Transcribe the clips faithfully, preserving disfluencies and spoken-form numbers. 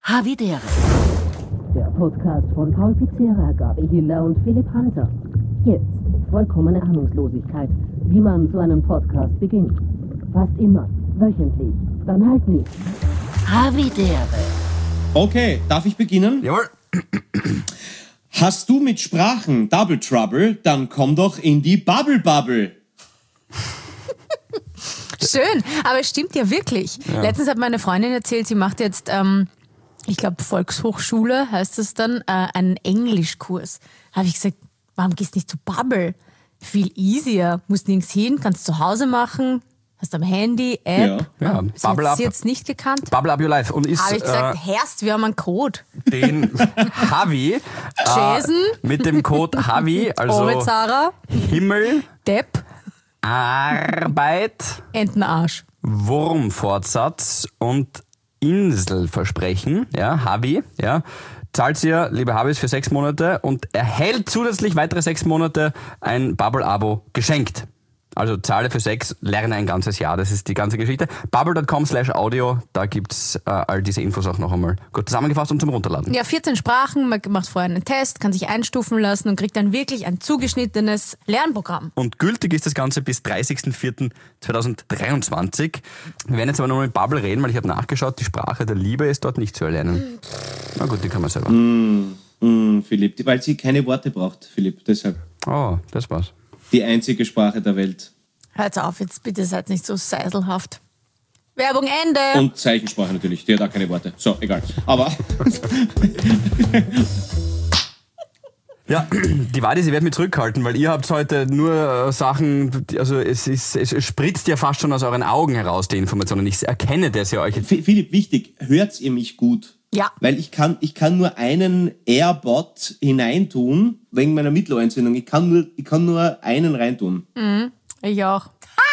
Havidere. Der Podcast von Paul Pizzera, Gabi Hiller und Philipp Hanser. Jetzt vollkommene Ahnungslosigkeit, wie man so einen Podcast beginnt. Fast immer, wöchentlich, dann halt nicht. Havidere. Okay, darf ich beginnen? Jawohl. Hast du mit Sprachen Double Trouble, dann komm doch in die Bubble Bubble. Schön, aber es stimmt ja wirklich. Ja. Letztens hat meine Freundin erzählt, sie macht jetzt, ähm, ich glaube Volkshochschule heißt es dann, äh, einen Englischkurs. Da habe ich gesagt, warum gehst du nicht zu Bubble? Viel easier, musst nirgends hin, kannst zu Hause machen, hast am Handy, App. Ja, ja. Sie hat sie jetzt nicht gekannt. Bubble Up Your Life. Und ist, habe ich gesagt, äh, Herrst, wir haben einen Code. Den Havi, äh, mit dem Code Havi, also Orizara, Himmel, Depp, Arbeit, Entenarsch, Wurmfortsatz und Inselversprechen, ja, Havi, ja, zahlt ihr, liebe Habis, für sechs Monate und erhält zusätzlich weitere sechs Monate ein Bubble-Abo geschenkt. Also zahle für sechs, lerne ein ganzes Jahr. Das ist die ganze Geschichte. Bubble Punkt com slash audio, da gibt's äh, all diese Infos auch noch einmal gut zusammengefasst und zum Runterladen. Ja, vierzehn Sprachen, man macht vorher einen Test, kann sich einstufen lassen und kriegt dann wirklich ein zugeschnittenes Lernprogramm. Und gültig ist das Ganze bis dreißigsten vierten zweitausenddreiundzwanzig. Wir werden jetzt aber noch mit Bubble reden, weil ich habe nachgeschaut, die Sprache der Liebe ist dort nicht zu erlernen. Na gut, die kann man selber. Mm, mm, Philipp, weil sie keine Worte braucht, Philipp, deshalb. Oh, das war's. Die einzige Sprache der Welt. Hört auf, jetzt bitte seid nicht so seiselhaft. Werbung Ende. Und Zeichensprache natürlich, die hat auch keine Worte. So, egal. Aber... Ja, die Wahrheit ist, ich werde mich zurückhalten, weil ihr habt heute nur Sachen, also es, ist, es spritzt ja fast schon aus euren Augen heraus, die Informationen. Ich erkenne das ja euch. Philipp, wichtig, hört ihr mich gut? Ja. Weil ich kann, ich kann nur einen AirBot hineintun, wegen meiner Mittelohrentzündung. Ich kann nur, ich kann nur einen reintun. Mhm, ich auch.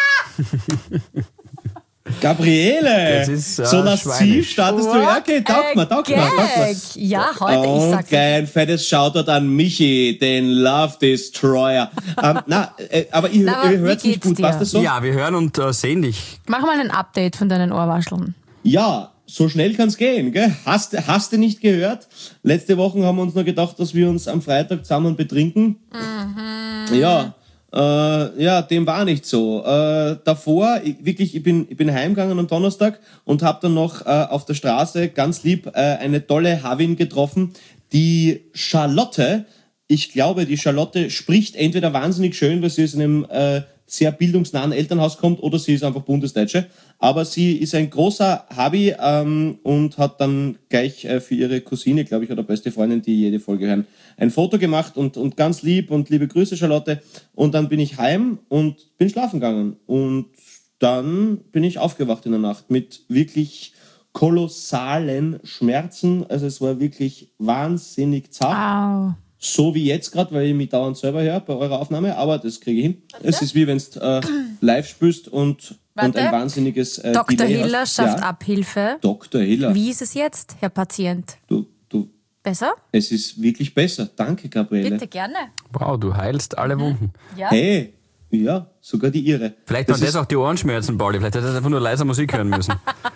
Gabriele! Das ist, äh, so lassiv startest du. Ja, okay, taugt mal, taugt mal, taugt mal. Ja, heute, oh, ich sag's. Okay, ein fettes Shoutout an Michi, den Love Destroyer. ähm, na, äh, aber ihr, na, ihr hört mich gut, dir? passt das so? Ja, wir hören und äh, sehen dich. Mach mal ein Update von deinen Ohrwascheln. Ja, so schnell kann's gehen, gell? Hast, hast du nicht gehört? Letzte Woche haben wir uns noch gedacht, dass wir uns am Freitag zusammen betrinken. Mhm. Ja, äh, ja, dem war nicht so. Äh, davor, ich, wirklich, ich bin, ich bin heimgegangen am Donnerstag und habe dann noch äh, auf der Straße ganz lieb äh, eine tolle Havin getroffen, die Charlotte. Ich glaube, die Charlotte spricht entweder wahnsinnig schön, weil sie aus einem äh, sehr bildungsnahen Elternhaus kommt, oder sie ist einfach Bundesdeutsche. Aber sie ist ein großer Habi ähm, und hat dann gleich äh, für ihre Cousine, glaube ich, oder beste Freundin, die jede Folge hören, ein Foto gemacht und, und ganz lieb und liebe Grüße, Charlotte. Und dann bin ich heim und bin schlafen gegangen. Und dann bin ich aufgewacht in der Nacht mit wirklich kolossalen Schmerzen. Also es war wirklich wahnsinnig zart. Au. So wie jetzt gerade, weil ich mich dauernd selber höre bei eurer Aufnahme, aber das kriege ich hin. Warte. Es ist wie wenn du äh, live spielst und, und ein wahnsinniges äh, Doktor Delay Hiller hast. schafft ja. Abhilfe. Doktor Hiller. Wie ist es jetzt, Herr Patient? Du, du. Besser? Es ist wirklich besser. Danke, Gabriele. Bitte, gerne. Wow, du heilst alle Wunden. Ja. Hey, ja, sogar die ihre. Vielleicht waren das, das auch die Ohrenschmerzen, Pauli. Vielleicht hättest du einfach nur leiser Musik hören müssen.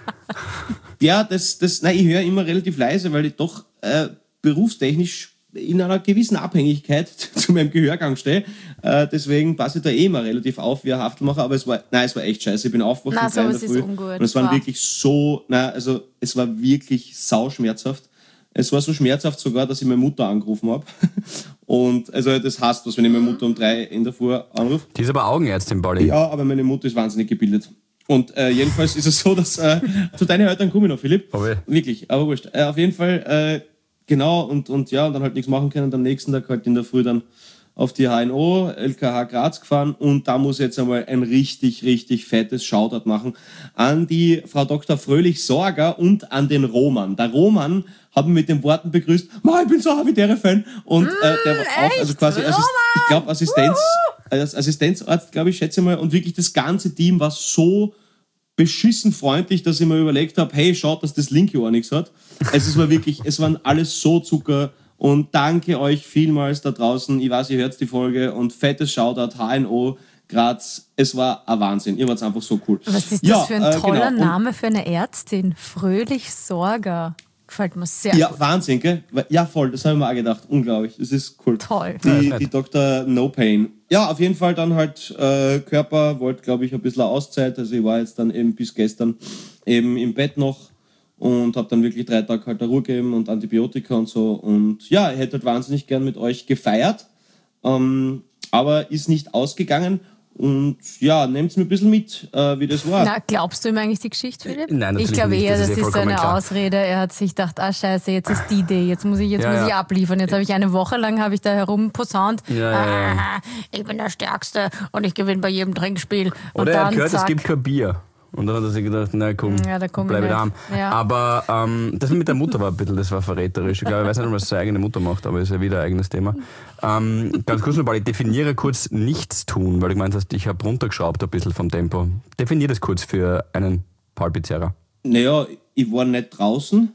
Ja, das, das, nein, ich höre immer relativ leise, weil ich doch äh, berufstechnisch in einer gewissen Abhängigkeit zu meinem Gehörgang stehe. Äh, deswegen passe ich da eh immer relativ auf wie ein Haftelmacher. Aber es war, nein, es war echt scheiße. Ich bin aufgewacht um drei in der Früh. Und es waren wow. wirklich so, nein, also es war wirklich sauschmerzhaft. Es war so schmerzhaft sogar, dass ich meine Mutter angerufen habe. Und also das hasst was, wenn ich meine Mutter um drei in der Früh anrufe. Die ist aber Augenärztin, Pauli. Ja, aber meine Mutter ist wahnsinnig gebildet. Und äh, jedenfalls ist es so, dass äh, zu deinen Eltern komme ich noch, Philipp. Oh, wirklich, aber wurscht. Äh, auf jeden Fall, äh, genau, und, und ja, und dann halt nichts machen können. Und am nächsten Tag halt in der Früh dann auf die H N O, L K H Graz gefahren. Und da muss ich jetzt einmal ein richtig, richtig fettes Shoutout machen an die Frau Doktor Fröhlich-Sorger und an den Roman. Der Roman hat mich mit den Worten begrüßt, Ma, ich bin so ein Havidere-Fan. Und äh, der war auch, also quasi, Assist, ich glaube, Assistenz, als Assistenzarzt, glaube ich, schätze mal. Und wirklich das ganze Team war so beschissen freundlich, dass ich mir überlegt habe, hey, schaut, dass das linke Ohr nichts hat. Also es war wirklich, es waren alles so Zucker. Und danke euch vielmals da draußen. Ich weiß, ihr hört die Folge und fettes Shoutout, H N O Graz. Es war ein Wahnsinn. Ihr wart einfach so cool. Was ist das ja, für ein äh, toller genau. Name für eine Ärztin? Fröhlich-Sorger. Gefällt mir sehr Ja, gut. Wahnsinn, gell? Ja, voll, das habe ich mir auch gedacht. Unglaublich, das ist cool. Toll. Die, Ja, ist die nett. Doktor No Pain. Ja, auf jeden Fall dann halt äh, Körper, wollte glaube ich ein bisschen Auszeit. Also ich war jetzt dann eben bis gestern eben im Bett noch und habe dann wirklich drei Tage halt Ruhe gegeben und Antibiotika und so. Und ja, ich hätte halt wahnsinnig gern mit euch gefeiert, ähm, aber ist nicht ausgegangen. Und ja, nehmt mir ein bisschen mit, äh, wie das war. Na, glaubst du ihm eigentlich die Geschichte, Philipp? Nein, natürlich Ich glaube nicht, eher, das das ist ist, ja so vollkommen eine klar. Ausrede. Er hat sich gedacht, ah scheiße, jetzt ist die Day, jetzt muss ich, jetzt Ja, muss ich ja. abliefern. Jetzt habe ich eine Woche lang habe ich da herumposaunt. Ja, ja, ja. Ah, ich bin der Stärkste und ich gewinne bei jedem Trinkspiel. Und Oder er dann, hat gehört, zack, es gibt kein Bier. Und dann hat er sich gedacht, na komm, Ja, da komm ich bleib nicht. daheim. Ja. Aber ähm, das mit der Mutter war ein bisschen, das war verräterisch. Ich glaube, ich weiß nicht, was seine eigene Mutter macht, aber ist ja wieder ein eigenes Thema. Ähm, ganz kurz noch, weil ich definiere kurz nichts tun, weil du gemeint hast, ich habe runtergeschraubt ein bisschen vom Tempo. Definier das kurz für einen Paul Pizzerra. Naja, ich war nicht draußen.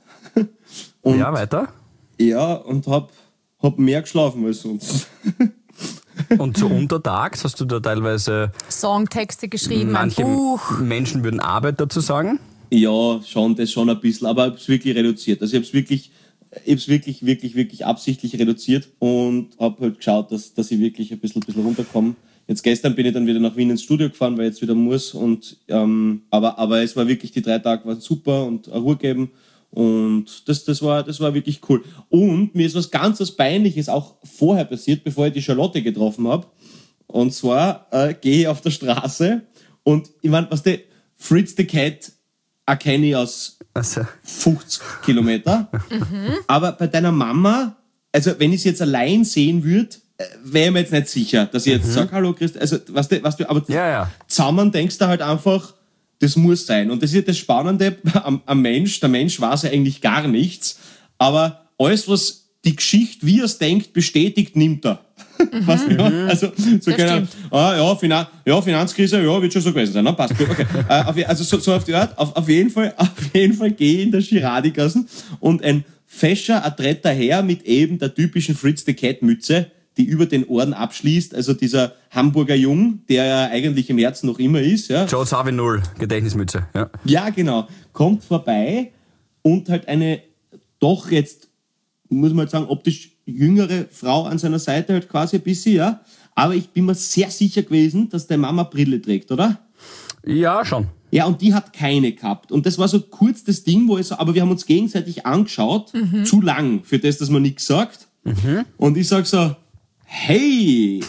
Und Ja, weiter. ja, und hab, hab mehr geschlafen als sonst. Und so untertags hast du da teilweise, Songtexte geschrieben, manche ein Buch. Menschen würden Arbeit dazu sagen. Ja, schon, das schon ein bisschen, aber ich hab's wirklich reduziert. Also ich hab's wirklich, ich hab's wirklich, wirklich, wirklich absichtlich reduziert und hab halt geschaut, dass, dass ich wirklich ein bisschen, ein bisschen runterkomme. Jetzt gestern bin ich dann wieder nach Wien ins Studio gefahren, weil ich jetzt wieder muss. Und, ähm, aber, aber es war wirklich, die drei Tage waren super und eine Ruhe geben. Und das, das, war, das war wirklich cool. Und mir ist was ganz was Peinliches auch vorher passiert, bevor ich die Charlotte getroffen habe. Und zwar äh, gehe ich auf der Straße und ich meine, was der Fritz the Cat erkenne ich aus Also, fünfzig Kilometer. Aber bei deiner Mama, also wenn ich sie jetzt allein sehen würde, wäre mir jetzt nicht sicher, dass ich jetzt sage, hallo Christ, also was du, was du, aber ja, ja. zusammen denkst du halt einfach, das muss sein. Und das ist ja das Spannende am, am Mensch. Der Mensch weiß ja eigentlich gar nichts, aber alles, was die Geschichte, wie er es denkt, bestätigt, nimmt er. Was, ja, also, so keine, ah, ja, Finan- ja, Finanzkrise, ja, wird schon so gewesen sein, ne? Passt gut, okay. äh, auf, also so, so auf die Art, auf, auf jeden Fall, auf jeden Fall gehe ich in der Girardi-Gassen und ein fescher, adretter Herr mit eben der typischen Fritz the Cat Mütze, die über den Ohren abschließt, also dieser Hamburger Jung, der ja eigentlich im Herzen noch immer ist, ja. Joe Savi null, Gedächtnismütze. Ja. Ja, genau. Kommt vorbei und halt eine doch jetzt, muss man halt sagen, optisch jüngere Frau an seiner Seite halt quasi ein bisschen, ja. Aber ich bin mir sehr sicher gewesen, dass der Mama Brille trägt, oder? ja, schon. Ja, und die hat keine gehabt. Und das war so kurz das Ding, wo ich so, aber wir haben uns gegenseitig angeschaut, zu lang, für das, dass man nichts sagt. Und ich sag so, hey!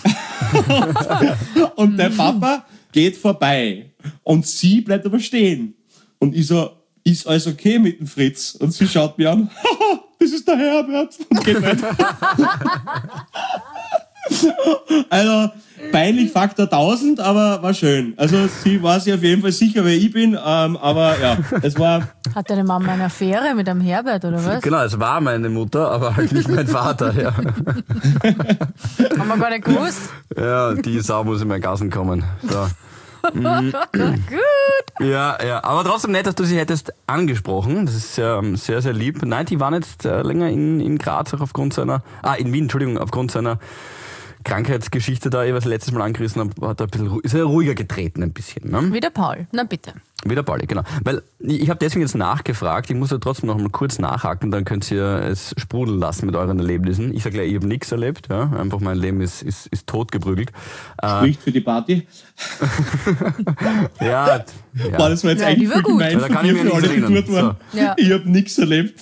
Und der Papa geht vorbei. Und sie bleibt aber stehen. Und ich so, ist alles okay mit dem Fritz? Und sie schaut mir an, haha, das ist der Herbert. Und geht weiter. Also, peinlich Faktor tausend, aber war schön. Also, sie war sich auf jeden Fall sicher, wer ich bin, ähm, aber ja, es war, Hat deine Mama eine Affäre mit einem Herbert, oder was? Genau, es war meine Mutter, aber halt nicht mein Vater. Ja, Haben wir gar nicht gewusst. ja die Sau muss in meinen Gassen kommen. So. Gut. Ja, ja, aber trotzdem nett, dass du sie hättest angesprochen. Das ist ähm, sehr, sehr lieb. Nein, die waren jetzt äh, länger in, in Graz, auch aufgrund seiner, ah, in Wien, Entschuldigung, aufgrund seiner Krankheitsgeschichte da, ich was letztes Mal angerissen habe, hat er ein bisschen, ru- ist er ruhiger getreten ein bisschen. Ne? Wie der Paul. Na bitte. Wieder Pauli, genau. Weil ich ich habe deswegen jetzt nachgefragt, ich muss ja trotzdem noch mal kurz nachhaken, dann könnt ihr es sprudeln lassen mit euren Erlebnissen. Ich sage gleich, ich habe nichts erlebt, ja. Einfach mein Leben ist, ist, ist totgeprügelt. Äh, spricht für die Party. ja, ja. Boah, das war jetzt Ja, eigentlich die war voll gut. gemein Ja, da von kann ich dir mich für an alle, nichts die erinnern. dort waren. So. Ja. Ich hab nichts erlebt.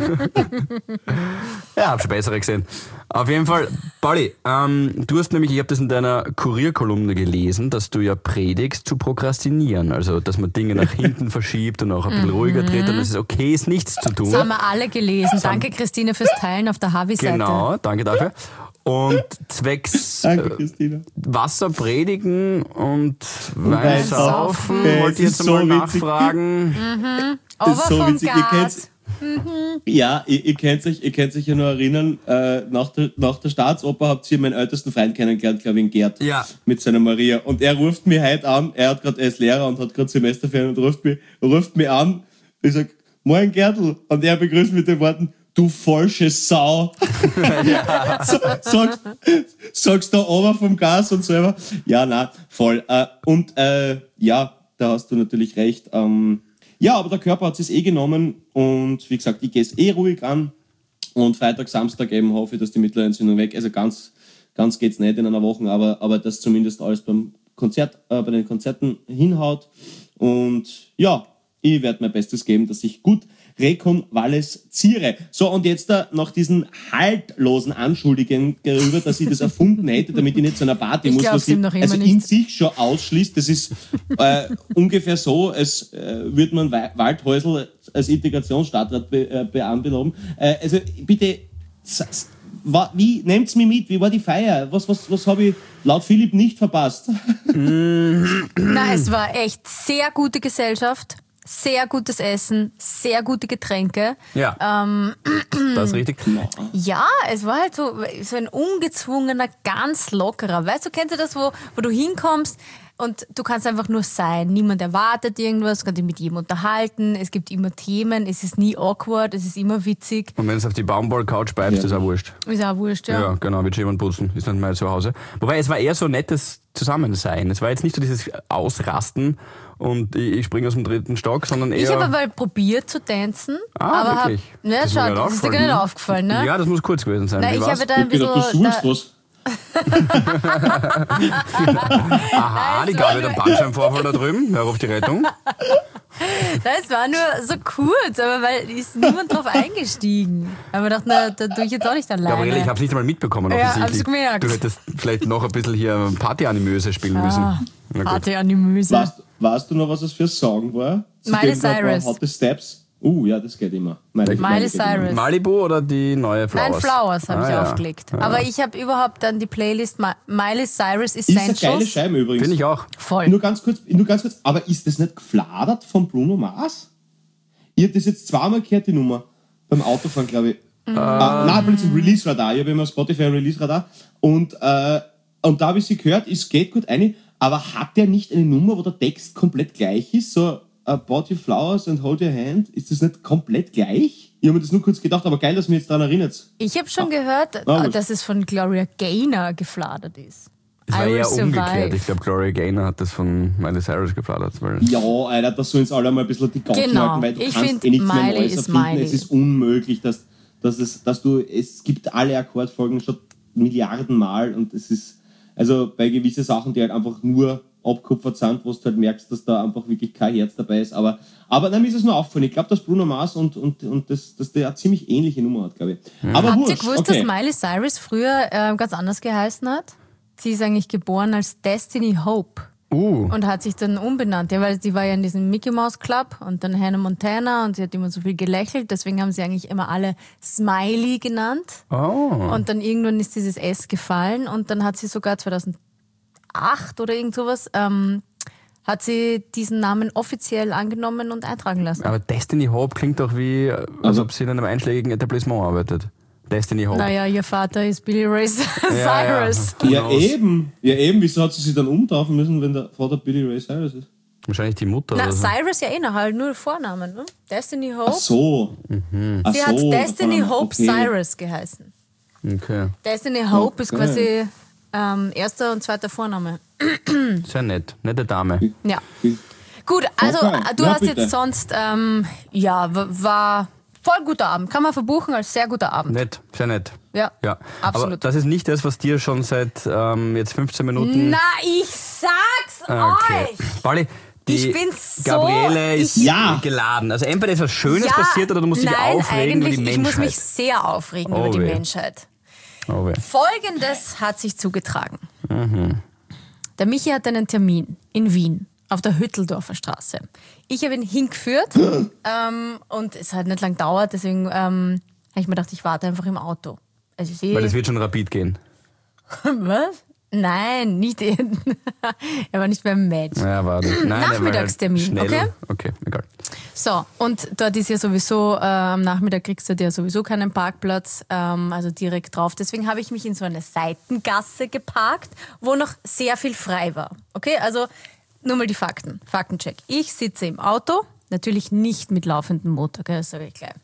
Ja, hab schon bessere gesehen. Auf jeden Fall, Pauli, ähm, du hast nämlich, ich habe das in deiner Kurierkolumne gelesen, dass du ja predigst zu prokrastinieren. Also, dass man Dinge nach hinten verschiebt und auch ein bisschen ruhiger dreht und es ist okay, ist nichts zu tun. Das haben wir alle gelesen. Danke, Christine, fürs Teilen auf der Havi-Seite. Genau, danke dafür. Und zwecks Danke, äh, Christina. Wasser predigen und Wein Wein saufen, saufen. wollte ich Es jetzt ist mal so witzig. nachfragen. Aber Das ist so vom witzig. Ihr Gas. kennt's, ja, ihr, ihr könnt euch, ihr könnt euch ja noch erinnern, äh, nach, der, nach der Staatsoper habt ihr meinen ältesten Freund kennengelernt, glaube ich, in Gerd. Ja. Mit seiner Maria. Und er ruft mich heute an, er hat gerade, er ist Lehrer und hat gerade Semesterferien und ruft mich, ruft mich an. Ich sag, moin Gertl. Und er begrüßt mit den Worten, du falsche Sau. so, sagst, sagst du aber vom Gas und selber. Ja, na, voll. Äh, und äh, ja, da hast du natürlich recht. Ähm, Ja, aber der Körper hat es eh genommen und wie gesagt, ich gehe es eh ruhig an und Freitag, Samstag eben hoffe ich, dass die Mittelohrentzündung weg, also ganz, ganz geht's nicht in einer Woche, aber, aber dass zumindest alles beim Konzert, äh, bei den Konzerten hinhaut und ja, ich werde mein Bestes geben, dass ich gut rekonvalesziere. So, und jetzt da nach diesen haltlosen Anschuldigungen darüber, dass ich das erfunden hätte, damit ich nicht zu einer Party Ich muss, glaub's was ich ihm noch immer also nicht. in sich schon ausschließt. Das ist äh, ungefähr so, als äh, würde man Wa- Waldhäusl als Integrationsstadtrat be, äh, beanbeloben. Äh, also bitte, s- s- wa- wie, nehmt's mich mit, wie war die Feier? Was, was, was habe ich laut Philipp nicht verpasst? Na, es war echt sehr gute Gesellschaft, sehr gutes Essen, sehr gute Getränke. Ja, Ähm, das ist richtig. Ja, es war halt so, so ein ungezwungener, ganz lockerer. Weißt du, kennst du das, wo, wo du hinkommst und du kannst einfach nur sein. Niemand erwartet irgendwas, du kannst dich mit jedem unterhalten. Es gibt immer Themen, es ist nie awkward, es ist immer witzig. Und wenn es auf die Baumwoll-Couch bleibst, ist auch wurscht. Ist auch wurscht, ja. Ja, genau, wird schon jemand putzen. Ist nicht mal zu Hause. Wobei, es war eher so nettes Zusammensein. Es war jetzt nicht so dieses Ausrasten und ich, ich springe aus dem dritten Stock, sondern eher... Ich habe aber probiert zu tanzen. Ah, aber wirklich? Hab, ne, Das ist mir schau, gar nicht das ist dir gar nicht aufgefallen, ne? Ja, das muss kurz gewesen sein. Na, Wie ich war's? habe da ein Ich hab gedacht, du bisschen... suchst Da, was. Aha, die gab wieder einen Bandscheibenvorfall da drüben. Wer ruft die Rettung? das war nur so kurz, aber weil ist niemand drauf eingestiegen. Aber ich dachte, na, da tue ich jetzt auch nicht alleine. Gabriele, ich habe es nicht einmal mitbekommen. Ja, offensichtlich. hab's gemerkt. Du hättest vielleicht noch ein bisschen hier Party-Animöse spielen müssen. Ah, Na gut. Party-Animöse. Weißt, weißt du noch, was das für ein Song war? Zu Miley dem da ein paar Cyrus. Hotte Steps. Uh, ja, das geht immer. Miley, Miley geht immer. Cyrus. Malibu oder die neue Flowers? Nein, Flowers habe Ah, ich ja. aufgelegt. Aber ich habe überhaupt dann die Playlist Mi- Miley Cyrus Ist eine Essentials. geile Scheibe übrigens. Finde ich auch. Voll. Nur ganz kurz, nur ganz kurz, aber ist das nicht gefladert von Bruno Mars? Ich habe das jetzt zweimal gehört, die Nummer. Beim Autofahren, glaube ich. Mhm. Äh, nein, ich bin Release-Radar. Ich habe immer Spotify Release-Radar. Und, äh, und da habe ich sie gehört, es geht gut eine. Aber hat der nicht eine Nummer, wo der Text komplett gleich ist? So, I bought you flowers and hold your hand. Ist das nicht komplett gleich? Ich habe mir das nur kurz gedacht, aber geil, dass mich jetzt daran erinnert. Ich habe schon gehört, Ah, gut. dass es von Gloria Gaynor gefladert ist. Es war I will eher umgekehrt. survive. Ich glaube, Gloria Gaynor hat das von Miley Cyrus gefladert. Weil Ja, Alter, da sollen sie alle mal ein bisschen die Gauzen Genau. halten, weil du Ich kannst find, eh nichts mehr Miley Neues ist erfinden. Miley. Es ist unmöglich, dass, dass, es, dass du, es gibt alle Akkordfolgen schon Milliarden Mal und es ist, also bei gewissen Sachen, die halt einfach nur abkupfert sind, wo du halt merkst, dass da einfach wirklich kein Herz dabei ist, aber, aber dann ist es nur aufgefallen. Ich glaube, dass Bruno Mars und, und, und das, dass der eine ziemlich ähnliche Nummer hat, glaube ich. Aber Habt ihr wurscht, gewusst, okay. dass Miley Cyrus früher äh, ganz anders geheißen hat? Sie ist eigentlich geboren als Destiny Hope. Uh, Und hat sich dann umbenannt, ja, weil sie war ja in diesem Mickey Mouse Club und dann Hannah Montana und sie hat immer so viel gelächelt, deswegen haben sie eigentlich immer alle Smiley genannt. oh. Und dann irgendwann ist dieses S gefallen und dann hat sie sogar zweitausendacht oder irgend sowas, ähm, hat sie diesen Namen offiziell angenommen und eintragen lassen. Aber Destiny Hope klingt doch wie, als Also- ob sie in einem einschlägigen Etablissement arbeitet. Destiny Hope. Naja, ihr Vater ist Billy Ray Cyrus. ja. Ja, Who knows? eben. Ja, eben. Wieso hat sie sich dann umtaufen müssen, wenn der Vater Billy Ray Cyrus ist? Wahrscheinlich die Mutter Na, oder so. Cyrus ja eh noch, halt nur Vornamen, ne? Destiny Hope. Ach so. Ach Sie so, hat Destiny Vorname. Hope Okay. Cyrus geheißen. Okay, Destiny Hope ist Okay. quasi ähm, erster und zweiter Vorname. sehr nett. Nette Dame. Ja. Gut, also Okay. du Ja, hast bitte. jetzt sonst, ähm, ja, w- war voll guter Abend. Kann man verbuchen als sehr guter Abend. Nett, sehr nett. Ja, Ja, absolut. aber das ist nicht das, was dir schon seit ähm, jetzt fünfzehn Minuten... Na, ich sag's Okay. euch! Pauli, die Ich bin so- Gabriele ist ich- Ja. geladen. Also entweder ist was Schönes Ja, passiert oder du musst dich nein, aufregen über eigentlich, die ich Menschheit. muss mich sehr aufregen Oh über die weh. Menschheit. Oh, weh. Folgendes hat sich zugetragen. Mhm. Der Michi hat einen Termin in Wien auf der Hütteldorfer Straße. Ich habe ihn hingeführt ähm, und es hat nicht lang gedauert, deswegen ähm, habe ich mir gedacht, ich warte einfach im Auto. Also ich sehe, Weil es wird schon rapid gehen. was? Nein, nicht ihn. Er war nicht beim Match. Ja, warte. Nein, der war halt Nachmittagstermin, schnell. okay? Okay, egal. So, und dort ist ja sowieso, äh, am Nachmittag kriegst du dir sowieso keinen Parkplatz, ähm, also direkt drauf. Deswegen habe ich mich in so eine Seitengasse geparkt, wo noch sehr viel frei war. Okay, also nur mal die Fakten. Faktencheck. Ich sitze im Auto, natürlich nicht mit laufendem Motor, gell, das sage ich gleich.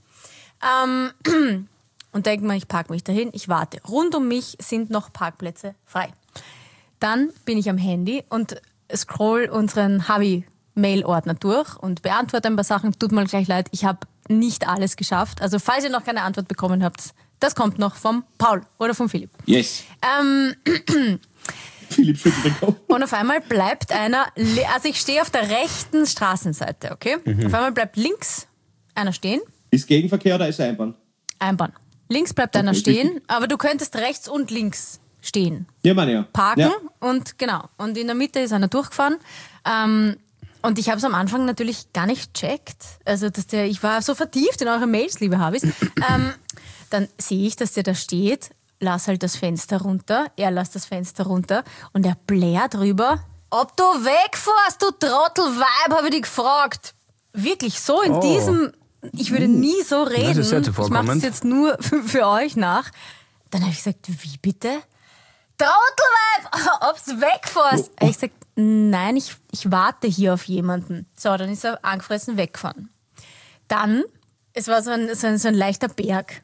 Ähm, und denke mal, ich parke mich dahin, ich warte. Rund um mich sind noch Parkplätze frei. Dann bin ich am Handy und scroll unseren Habi Mail-Ordner durch und beantworte ein paar Sachen. Tut mir gleich leid, ich habe nicht alles geschafft. Also falls ihr noch keine Antwort bekommen habt, das kommt noch vom Paul oder vom Philipp. Yes. Ähm, Philipp schüttelt den Kopf. und auf einmal bleibt einer, also ich stehe auf der rechten Straßenseite, okay? Mhm. Auf einmal bleibt links einer stehen. Ist Gegenverkehr oder ist Einbahn? Einbahn. Links bleibt Okay, einer stehen, wichtig. aber du könntest rechts und links stehen. Ja, meine ja. Parken Ja. und genau. Und in der Mitte ist einer durchgefahren. Ähm, und ich habe es am Anfang natürlich gar nicht checkt. Also, dass der, ich war so vertieft in eure Mails, liebe Habis. ähm, dann sehe ich, dass der da steht, lass halt das Fenster runter, er lässt das Fenster runter und er blärt drüber, ob du wegfährst, du Trottelweib, habe ich dich gefragt. Wirklich so in Oh. diesem, ich würde nie so reden. ist sehr Ich mache zuvorkommend. das jetzt nur für, für euch nach. Dann habe ich gesagt, wie bitte? Trottelweib, ob's wegfährst. Oh. Ich gesagt, nein, ich, ich warte hier auf jemanden. So, dann ist er angefressen weggefahren. Dann, es war so ein, so ein, so ein leichter Berg,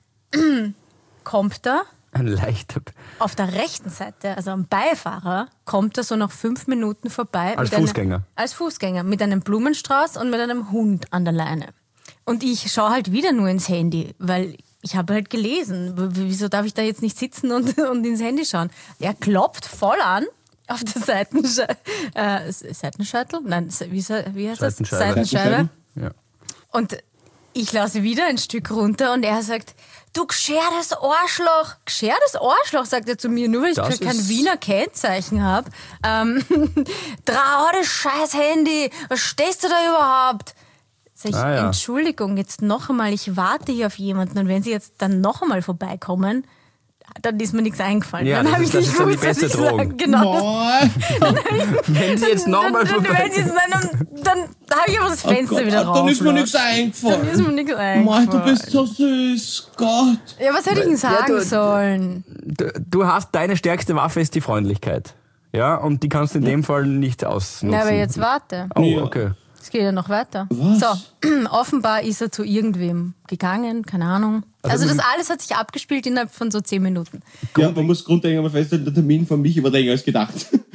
kommt er Ein leichter... auf der rechten Seite, also am Beifahrer, kommt er so nach fünf Minuten vorbei. Als mit Fußgänger? Einem, als Fußgänger, mit einem Blumenstrauß und mit einem Hund an der Leine. Und ich schaue halt wieder nur ins Handy, weil ich habe halt gelesen. W- Wieso darf ich da jetzt nicht sitzen und, und ins Handy schauen? Er klopft voll an auf der Seitensche äh, Seitenscheitel? Nein, wie, sa- wie heißt das? Seitenscheibe. Seitenscheibe. Ja. Und ich lasse wieder ein Stück runter und er sagt, du geschertes Arschloch. Geschertes Arschloch, sagt er zu mir, nur weil ich Das kein ist- Wiener Kennzeichen habe. Ähm, Trau das scheiß Handy. Was stehst du da überhaupt? Sag ich, Ah, ja. Entschuldigung, jetzt noch einmal, ich warte hier auf jemanden und wenn sie jetzt dann noch einmal vorbeikommen, dann ist mir nichts eingefallen. Ja, dann das habe ist- ich das nicht ist dann die gewusst, was beste ich sagen. Drohung. Genau. Moin. Wenn sie jetzt nochmal Dann, dann, vorbei... wenn sie es dann, dann habe ich aber das Oh Fenster Gott, wieder rauf. dann ist mir nichts Dann eingefallen. ist mir nichts Moin, du eingefallen. bist so süß. Gott. Ja, was hätte ich denn sagen du- sollen? Du, du hast, deine stärkste Waffe ist die Freundlichkeit. Ja, und die kannst du in dem Fall nicht ausnutzen. Na, aber jetzt warte. Oh, Ja. okay. Es geht ja noch weiter. Was? So, offenbar ist er zu irgendwem gegangen, keine Ahnung. Also, das alles hat sich abgespielt innerhalb von so zehn Minuten. Ja, man muss grundlegend mal feststellen, der Termin von mich war länger als gedacht.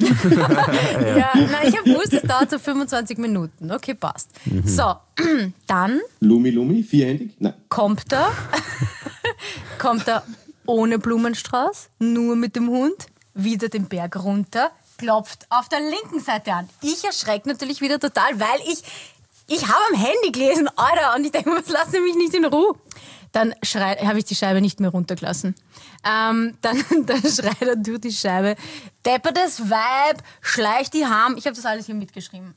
Ja, na, ich habe gewusst, es dauert so fünfundzwanzig Minuten. Okay, passt. So, dann Lumi Lumi, vierhändig? Nein. kommt er, kommt er ohne Blumenstrauß, nur mit dem Hund, wieder den Berg runter, klopft auf der linken Seite an. Ich erschrecke natürlich wieder total, weil ich, ich habe am Handy gelesen, Alter, und ich denke, was lassen Sie mich nicht in Ruhe? Dann habe ich die Scheibe nicht mehr runtergelassen. Ähm, dann, dann schreit er durch die Scheibe, deppertes Weib, schleicht die Ham. Ich habe das alles hier mitgeschrieben.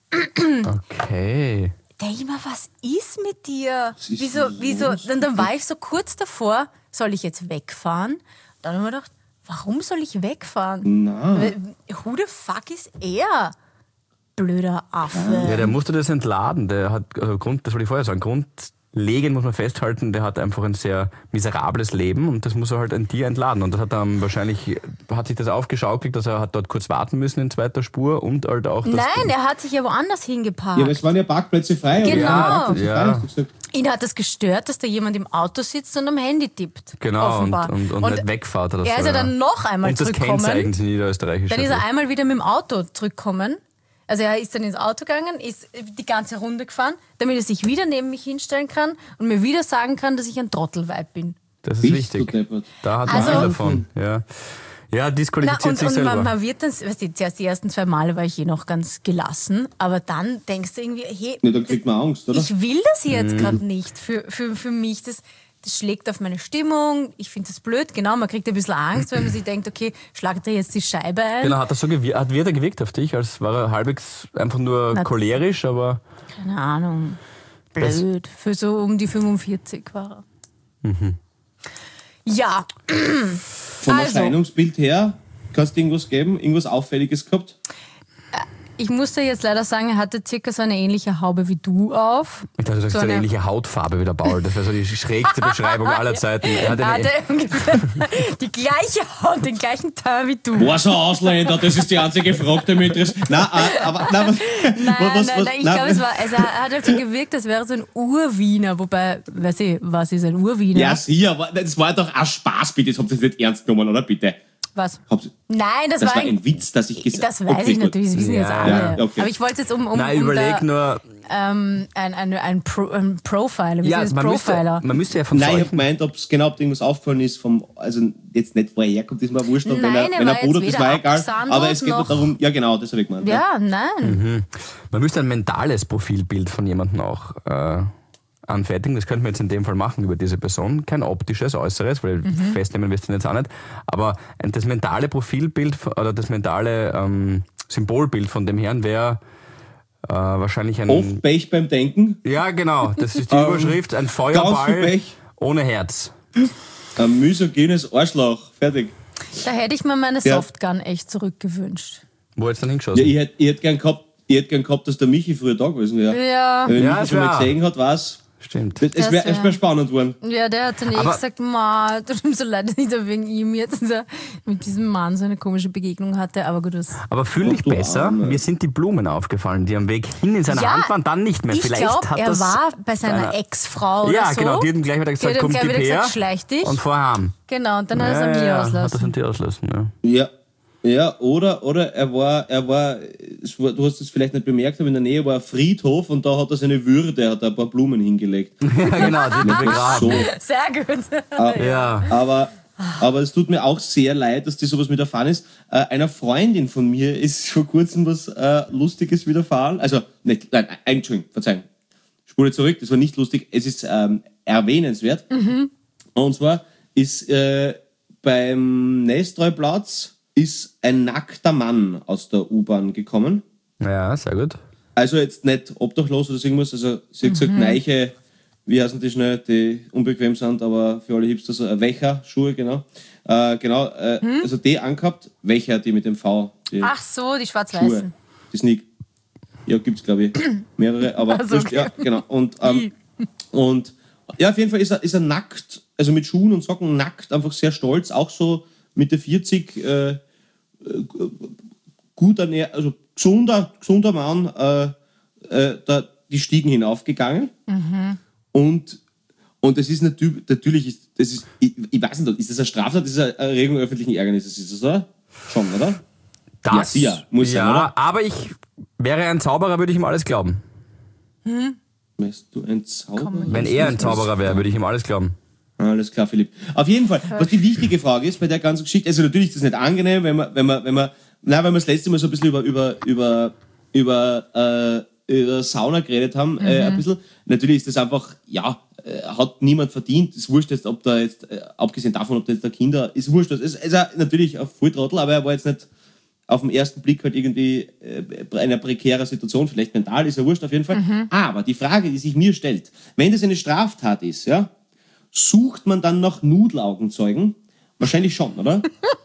Okay. Denk ich mir, was ist mit dir? Was ist Wieso, denn wieso? los? Dann, dann war ich so kurz davor, soll ich jetzt wegfahren? Dann habe ich mir gedacht, warum soll ich wegfahren? Na. Who the fuck ist er? Blöder Affe. Ja, der musste das entladen. Der hat, also Grund, das wollte ich vorher sagen, grundlegend muss man festhalten, der hat einfach ein sehr miserables Leben und das muss er halt an dir entladen. Und das hat dann wahrscheinlich, hat sich das aufgeschaukelt, dass er hat dort kurz warten müssen in zweiter Spur und halt auch das. Nein, er hat sich ja woanders hingeparkt. Ja, aber es waren ja Parkplätze frei. oder? Genau. Ja, Parkplätze Ja. frei, hast du gesagt. Ihn hat das gestört, dass da jemand im Auto sitzt und am Handy tippt. Genau, und, offenbar. und, und, nicht wegfahrt oder so. er ist ja dann noch einmal Und das zurückgekommen. Kennzeichen sind niederösterreichisch. Dann ist er einmal wieder mit dem Auto zurückgekommen. Also er ist dann ins Auto gegangen, ist die ganze Runde gefahren, damit er sich wieder neben mich hinstellen kann und mir wieder sagen kann, dass ich ein Trottelweib bin. Das ist Bist du wichtig. deppert. Da hat man Also- einen davon. Ja, ja Na, disqualifiziert und sich und selber. man, man wird dann, weißt du, zuerst die ersten zwei Male war ich eh noch ganz gelassen, aber dann denkst du irgendwie, hey, Ja, dann kriegt man Angst, oder? ich will das jetzt gerade nicht für, für, für mich. Das, das schlägt auf meine Stimmung. Ich finde das blöd. Genau, man kriegt ein bisschen Angst, wenn man sich denkt, okay, schlagt er jetzt die Scheibe ein? Genau, hat, das so gewir- hat wird er gewirkt auf dich, als war er halbwegs einfach nur Na- cholerisch, aber Keine Ahnung. Blöd. Für so um die fünfundvierzig war er. Mhm. Ja, Vom also. Erscheinungsbild her, kannst du irgendwas geben? Irgendwas Auffälliges gehabt? ich muss dir jetzt leider sagen, er hatte circa so eine ähnliche Haube wie du auf. ich dachte, du sagst So so eine eine- ähnliche Hautfarbe wie der Paul. Das wäre so die schrägste Beschreibung aller Zeiten. Er hat Er eine, hatte ungefähr die gleiche Haut, den gleichen Teint wie du. War so ein Ausländer, das ist die einzige Frage, die mich interessiert. Nein, äh, aber nein, was, Nein, was, nein, was, nein, ich nein, glaube, es war, also er hat halt so gewirkt, als wäre er so ein Urwiener, wobei, weiß ich, was ist ein Urwiener? Ja, sicher, aber das war doch ein Spaß, bitte. Das habt ihr jetzt nicht ernst genommen, oder bitte? Was? Hab's, Nein, das, das war war ein Witz, dass ich gesagt Das weiß okay, ich gut. natürlich, das wissen jetzt Ja, alle. ja, okay. Aber ich wollte jetzt um, um, Nein, um überleg da, nur. ähm, ein, ein, ein, Pro, ein Profiler. Wie Ja, heißt man müsste, Profiler? man müsste ja von Nein, ich habe solchen. gemeint, ob es genau ob dir irgendwas aufgefallen ist, vom, also jetzt nicht, wo er herkommt, ist mir wurscht, und wenn Nein, er, er wenn er war Bruder, jetzt das war weder egal. abgesandelt Aber es geht nur noch- darum, ja genau, das habe ich gemeint. Ja, nein. Man müsste ein mentales Profilbild von jemandem auch äh, anfertigen. Das könnten wir jetzt in dem Fall machen über diese Person. Kein optisches, äußeres, weil Mhm. festnehmen wirst du jetzt auch nicht. Aber ein- das mentale Profilbild oder das mentale ähm, Symbolbild von dem Herrn wäre äh, wahrscheinlich ein... Oft Pech beim Denken, Ja, genau. Das ist die Ähm, Überschrift. Ein ganz viel Feuerball Pech. ohne Herz. ein misogynes Arschloch, fertig. Da hätte ich mir meine Ja. Softgun echt zurückgewünscht. Wo jetzt dann Ja, hingeschossen? ich hätte ich hätt gern gehabt, ich hätt gern gehabt, dass der Michi früher da gewesen wäre. Ja, Wenn Ja, Michi das schon mal wär- gesehen hat, was Stimmt. es Das wäre wär- wär spannend geworden. ja, der hat dann eh Aber- gesagt, Ma, tut ihm so leid, dass ich da wegen ihm jetzt so mit diesem Mann so eine komische Begegnung hatte. Aber gut, das... Aber fühl dich du besser. Arme. Mir sind die Blumen aufgefallen, die am Weg hin in seiner Ja, Hand waren, dann nicht mehr. Ich Vielleicht glaube, hat er das war bei seiner seiner- Ex-Frau oder Ja, so. genau. Die hat ihm gleich wieder Die gesagt, hat ihm komm, gleich gib wieder her. gesagt, schleich dich. Und vorher heim. Genau, und dann hat er es an ja, mir ja, hat das auslassen. an dir auslassen, ja. Ja. Ja, oder, oder er war, er war, es war, du hast es vielleicht nicht bemerkt, aber in der Nähe war ein Friedhof und da hat er seine Würde, hat er ein paar Blumen hingelegt. Ja, genau, die hat er begraben. So. Sehr gut. Ja. Aber, aber es tut mir auch sehr leid, dass dir sowas widerfahren ist. Äh, einer Freundin von mir ist vor kurzem was äh, Lustiges widerfahren. Also, nicht, nein, nein, Entschuldigung, Verzeihung. Spule zurück, das war nicht lustig. Es ist ähm, erwähnenswert. Und zwar ist äh, beim Nestreuplatz ist ein nackter Mann aus der U-Bahn gekommen. Ja, sehr gut. Also jetzt nicht obdachlos oder so irgendwas, also sie hat gesagt, Neiche, wie heißen die schnell, die unbequem sind, aber für alle Hipster so, äh, Wecher, Schuhe, genau. Äh, genau, äh, also die angehabt, Wecher, die mit dem V, die Ach so, die Schuhe, schwarz-weißen. die Sneak. Ja, gibt's glaube ich mehrere, aber Also, wurscht, okay. ja, genau. Und, ähm, und ja, auf jeden Fall ist er, ist er nackt, also mit Schuhen und Socken nackt, einfach sehr stolz, auch so Mitte vierzig, äh, gut ernährt, also gesunder, gesunder Mann, äh, äh, da die Stiegen hinaufgegangen. Und, und das ist natürlich, natürlich ist, das ist, ich, ich weiß nicht, ist das eine Straftat, das ist eine Erregung öffentlichen Ärgernisses, ist das, oder? Schon, oder? Das, Ja, sicher, muss ja, sein, oder? aber ich wäre ein Zauberer, würde ich ihm alles glauben. Weißt du, ein Zauberer? Wenn er ein Zauberer wäre, würde ich ihm alles glauben. Alles klar, Philipp. Auf jeden Fall, was die wichtige Frage ist bei der ganzen Geschichte, also natürlich ist das nicht angenehm, wenn man, wenn man, wenn man, na, wenn wir das letzte Mal so ein bisschen über, über, über, über, äh, über Sauna geredet haben, äh, ein bisschen. Natürlich ist das einfach, ja, äh, hat niemand verdient. Ist wurscht jetzt, ob da jetzt, äh, abgesehen davon, ob da jetzt der Kinder, ist wurscht. Es ist, ist er natürlich ein Volltrottel, aber er war jetzt nicht auf den ersten Blick halt irgendwie äh, in einer prekären Situation, vielleicht mental, ist ja wurscht auf jeden Fall. Aber die Frage, die sich mir stellt, wenn das eine Straftat ist, ja, sucht man dann nach Nudelaugenzeugen? Wahrscheinlich schon, oder?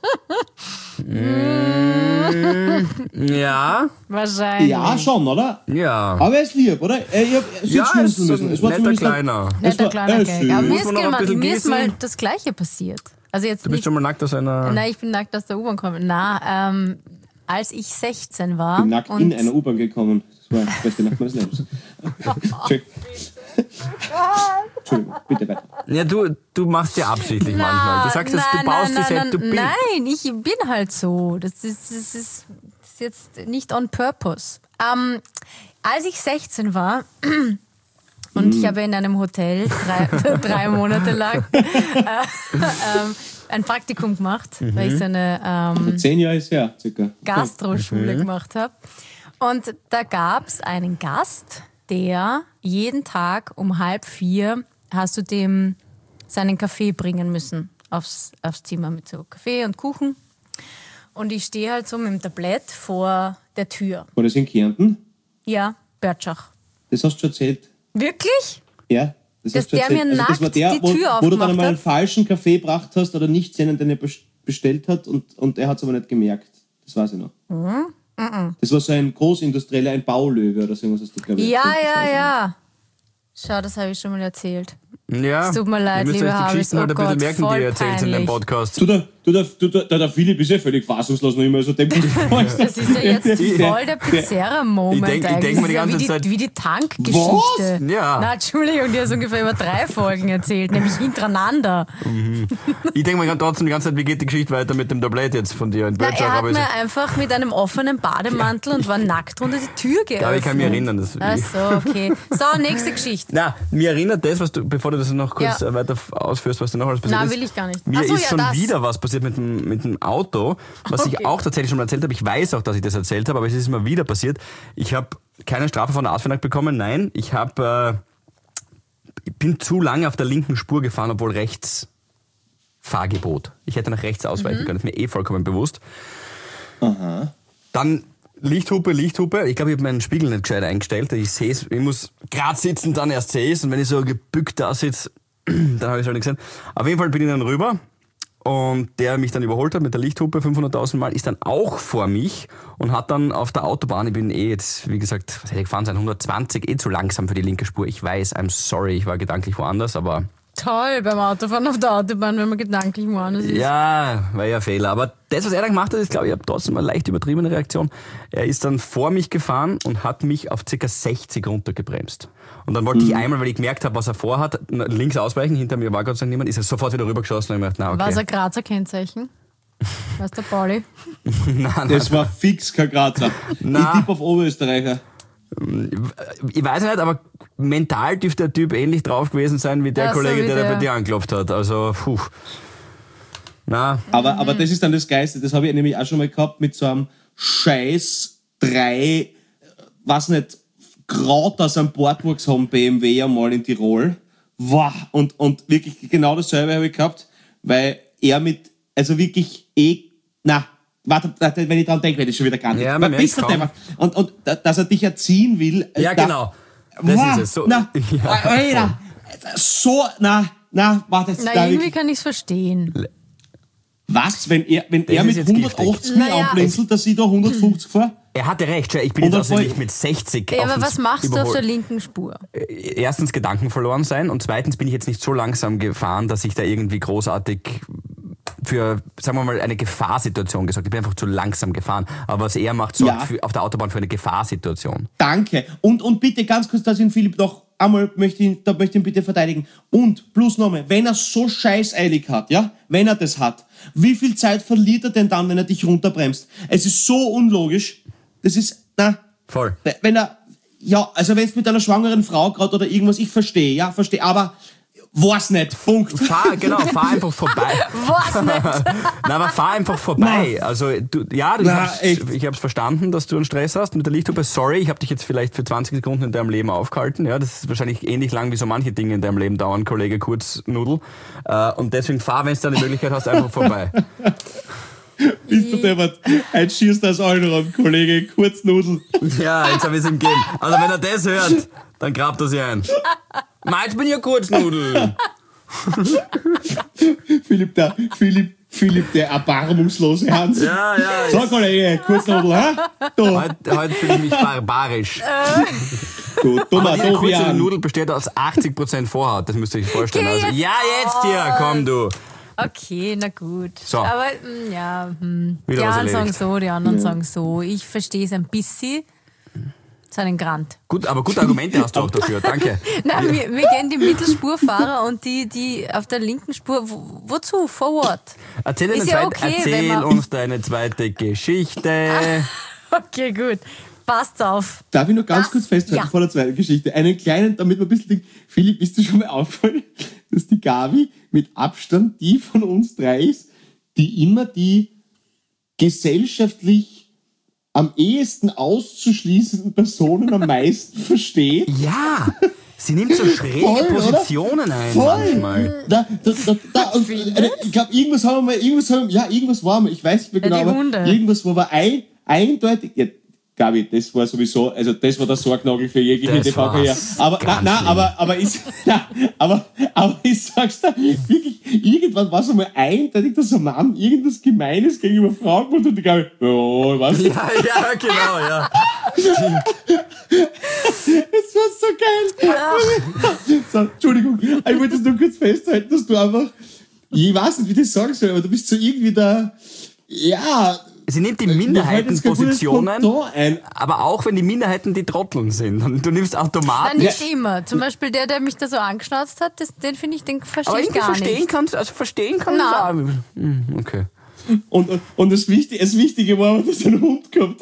Ja, Wahrscheinlich. Ja, schon, oder? ja. Aber er ist lieb, oder? Er, ich hab, er Ja, ja, ist so müssen. ein Es war netter zumindest ein- Kleiner. es Netter war- kleiner äh, Gag. Aber süß. mir Muss ist, man noch ein mal, bisschen mir ist gießen? mal das Gleiche passiert. Also jetzt Du bist nicht, schon mal nackt aus einer... nein, ich bin nackt aus der U-Bahn gekommen. Na, ähm, als ich sechzehn war. bin nackt und in einer U-Bahn gekommen. Das war die beste Nacht meines Lebens. Entschuldigung. Entschuldigung, bitte weiter. Ja, du, du machst ja absichtlich Na, manchmal. Du sagst, dass du nein, baust nein, dich nein, selbst, du nein, bist... nein, ich bin halt so. Das ist, das ist, das ist jetzt nicht on purpose. Ähm, als ich sechzehn war und ich habe in einem Hotel drei, drei Monate lang äh, ähm, ein Praktikum gemacht, weil ich so eine ähm, Zehn Jahre ist her, circa. Gastroschule gemacht habe. Und da gab es einen Gast, der jeden Tag um halb vier hast du dem seinen Kaffee bringen müssen aufs, aufs Zimmer mit so Kaffee und Kuchen. Und ich stehe halt so mit dem Tablett vor der Tür. War das in Kärnten? Ja, Börtschach. Das hast du schon erzählt. Wirklich? Ja. Das Dass hast du der erzählt. mir das war nackt der, die wo, Tür wo du dann aufgemacht einmal einen hat? falschen Kaffee gebracht hast oder nicht seinen, den er bes- bestellt hat und, und er hat es aber nicht gemerkt. Das weiß ich noch. Mhm. Das war so ein Großindustrieller, ein Baulöwe oder so irgendwas hast du, glaube ich, Ja, erzählt. Das ja, weiß ich noch. ja. Schau, das habe ich schon mal erzählt. Ja, Es tut mir leid, ihr müsst liebe euch die Habis. Geschichten Oh halt ein bisschen Gott, merken, die voll ihr erzählt in dem peinlich. Podcast. Du, der, du, der, du, der, der Philipp ist ja völlig fassungslos noch immer. Also dem Das ist ja jetzt voll der Pizzeria-Moment Ich denk- ich eigentlich. denk mir die Das ist ja ganze wie, Zeit- die, wie die Tankgeschichte. Was? Ja. Na, Entschuldigung, die hast ungefähr über drei Folgen erzählt, nämlich hintereinander. Ich denke mir trotzdem die ganze Zeit, wie geht die Geschichte weiter mit dem Tablett jetzt von dir in Na, Böttcher? er hat Aber es- mir einfach mit einem offenen Bademantel und war nackt unter die Tür geöffnet. aber ich kann mich erinnern. Das Ach so, okay. So, nächste Geschichte. Na, mir erinnert das, was du, bevor du das noch kurz Ja. äh, weiter ausführst, was da noch alles passiert Na, ist. will ich gar nicht. Mir Ach so, ist ja, schon das. wieder was passiert mit dem, mit dem Auto, was Okay. ich auch tatsächlich schon mal erzählt habe. Ich weiß auch, dass ich das erzählt habe, aber es ist mir wieder passiert. Ich habe keine Strafe von der ASFINAG bekommen. Nein, ich habe, äh, ich bin zu lange auf der linken Spur gefahren, obwohl rechts Fahrgebot. Ich hätte nach rechts ausweichen Mhm. können. Das ist mir eh vollkommen bewusst. Dann Lichthupe, Lichthupe. Ich glaube, ich habe meinen Spiegel nicht gescheit eingestellt. Ich sehe es, ich muss gerade sitzen, dann erst sehe ich es. Und wenn ich so gebückt da sitze, dann habe ich es schon nicht gesehen. Auf jeden Fall bin ich dann rüber. Und der mich dann überholt hat mit der Lichthupe fünfhunderttausend Mal, ist dann auch vor mich und hat dann auf der Autobahn, ich bin eh jetzt, wie gesagt, was hätte ich gefahren sein, hundertzwanzig, eh zu langsam für die linke Spur. Ich weiß, I'm sorry, ich war gedanklich woanders, aber Toll, beim Autofahren auf der Autobahn, wenn man gedanklich woanders ist. ja, war ja ein Fehler. Aber das, was er dann gemacht hat, ist, glaube ich, ich habe trotzdem eine leicht übertriebene Reaktion. Er ist dann vor mich gefahren und hat mich auf ca. sechzig runtergebremst. Und dann wollte ich einmal, weil ich gemerkt habe, was er vorhat, links ausweichen, hinter mir war Gott sei Dank niemand, ist er sofort wieder rübergeschossen und ich dachte, na War es okay. ein Grazer Kennzeichen? Was der Pauli? Nein, nein. Das war fix kein Grazer. Na. Ich tippe auf Oberösterreicher. Ich weiß nicht, aber mental dürfte der Typ ähnlich drauf gewesen sein wie der Ach so, Kollege, wie der, da der. bei dir angeklopft hat. Also, puh. Na, Aber, aber das ist dann das Geiste. Das habe ich nämlich auch schon mal gehabt mit so einem scheiß drei, was nicht, Kraut aus einem Bordwuchs haben B M W einmal in Tirol. Wow. Und, und wirklich genau dasselbe habe ich gehabt, weil er mit, also wirklich eh, na, warte, warte, wenn ich dran denke, werde ich schon wieder gar nicht. Ja, man Weil bist merkt's du deppert. Und, und da- dass er dich erziehen will. äh, ja, da- genau. Das Wow, ist es. So, na, ja, Alter, so, na, na, warte, jetzt, Na, da irgendwie wirklich, kann ich es verstehen. was, wenn er, wenn er ist mit jetzt hundertachtzig mich Naja. anblinzelt, dass ich da hundertfünfzig fahre? Er hatte recht, schau, ich bin Und jetzt dann also voll- nicht mit sechzig. Ja, auf aber uns was machst du auf überholt. der linken Spur? Erstens Gedanken verloren sein und zweitens bin ich jetzt nicht so langsam gefahren, dass ich da irgendwie großartig für, sagen wir mal, eine Gefahrsituation gesorgt. Ich bin einfach zu langsam gefahren. Aber was er macht, sorgt Ja. für, auf der Autobahn für eine Gefahrsituation. Danke. Und, und bitte ganz kurz, dass ich ihn Philipp noch einmal möchte ich, ihn- da möchte ich ihn bitte verteidigen. Und plus nochmal, wenn er so scheißeilig hat, ja, wenn er das hat, wie viel Zeit verliert er denn dann, wenn er dich runterbremst? Es ist so unlogisch. Das ist, na, Voll. wenn er, ja, also wenn es mit einer schwangeren Frau gerade oder irgendwas, ich verstehe, ja, verstehe, aber war's nicht, Punkt. Fahr, genau, fahr einfach vorbei. Was nicht? Nein, aber fahr einfach vorbei. Also, du, ja, du, Na, hab's, echt. ich hab's verstanden, dass du einen Stress hast mit der Lichthupe. Sorry, ich habe dich jetzt vielleicht für zwanzig Sekunden in deinem Leben aufgehalten. Ja, das ist wahrscheinlich ähnlich lang, wie so manche Dinge in deinem Leben dauern, Kollege Kurznudel. Äh, und deswegen fahr, wenn du eine Möglichkeit hast, einfach vorbei. Bist du deppert? Ein schießt aus allen rum, Kollege Kurznudel. Ja, jetzt habe ich es ihm gegeben. Also, wenn er das hört, dann grabt er sich ein. Meins bin ja Kurznudel. Philipp, der, Philipp, Philipp, der erbarmungslose Hans. Ja, ja. So, Kollege, Kurznudel, ha? Du, Heute, heute fühle ich mich barbarisch. du dummer Aber die kurze Dovian. Nudel besteht aus achtzig Prozent Vorhaut, das müsst ihr euch vorstellen. Geh Also, jetzt ja, jetzt hier, komm du. Okay, na gut. So. Aber mm, ja, hm. die Wieder was einen sagen erledigt. so, die anderen sagen so. Ich verstehe es ein bisschen. Zu einem Grant. Gut, aber gute Argumente hast du auch dafür, danke. Nein, wir, wir kennen die Mittelspurfahrer und die, die auf der linken Spur. Wo, wozu? For what? Erzähl, deine Ist ja zweite, okay, wenn erzähl man- uns deine zweite Geschichte. Okay, gut. Passt auf. Darf ich noch ganz Was? kurz festhalten Ja. vor der zweiten Geschichte? Einen kleinen, damit man ein bisschen denkt, Philipp, ist dir schon mal aufgefallen, dass die Gabi mit Abstand die von uns drei ist, die immer die gesellschaftlich am ehesten auszuschließenden Personen am meisten versteht? Ja, sie nimmt so schräge Voll, oder? Positionen ein Voll. manchmal. Da, da, da, da, und, äh, ich glaube, irgendwas haben wir mal, irgendwas haben, ja, irgendwas war mal, ich weiß nicht mehr Ja, genau, die aber Hunde. irgendwas war aber ein, eindeutig, ja, Gabi, das war sowieso, also das war der Sorgnagel für jegliche Das T V-Karriere. Aber, nein, nein, aber, aber ich, nein, aber, aber ich sag's dir, wirklich, irgendwann war es einmal eindeutig, dass ein Mann irgendwas Gemeines gegenüber Frauen gemacht hat und die Gabi, ja, was? Ja, ja, genau, ja. Das war so geil. So, Entschuldigung, ich wollte das nur kurz festhalten, dass du einfach, ich weiß nicht, wie ich das sagen soll, aber du bist so irgendwie da, ja. Sie nimmt die Minderheitenpositionen, aber auch wenn die Minderheiten die Trotteln sind. Und du nimmst automatisch... Nein, nicht ja. immer. Zum Beispiel der, der mich da so angeschnauzt hat, das, den finde ich, den verstehe ich gar verstehen nicht. Kannst, also verstehen kann ich sagen. Hm, okay. Und, und, und das, Wichtige, das Wichtige war, dass er einen Hund gehabt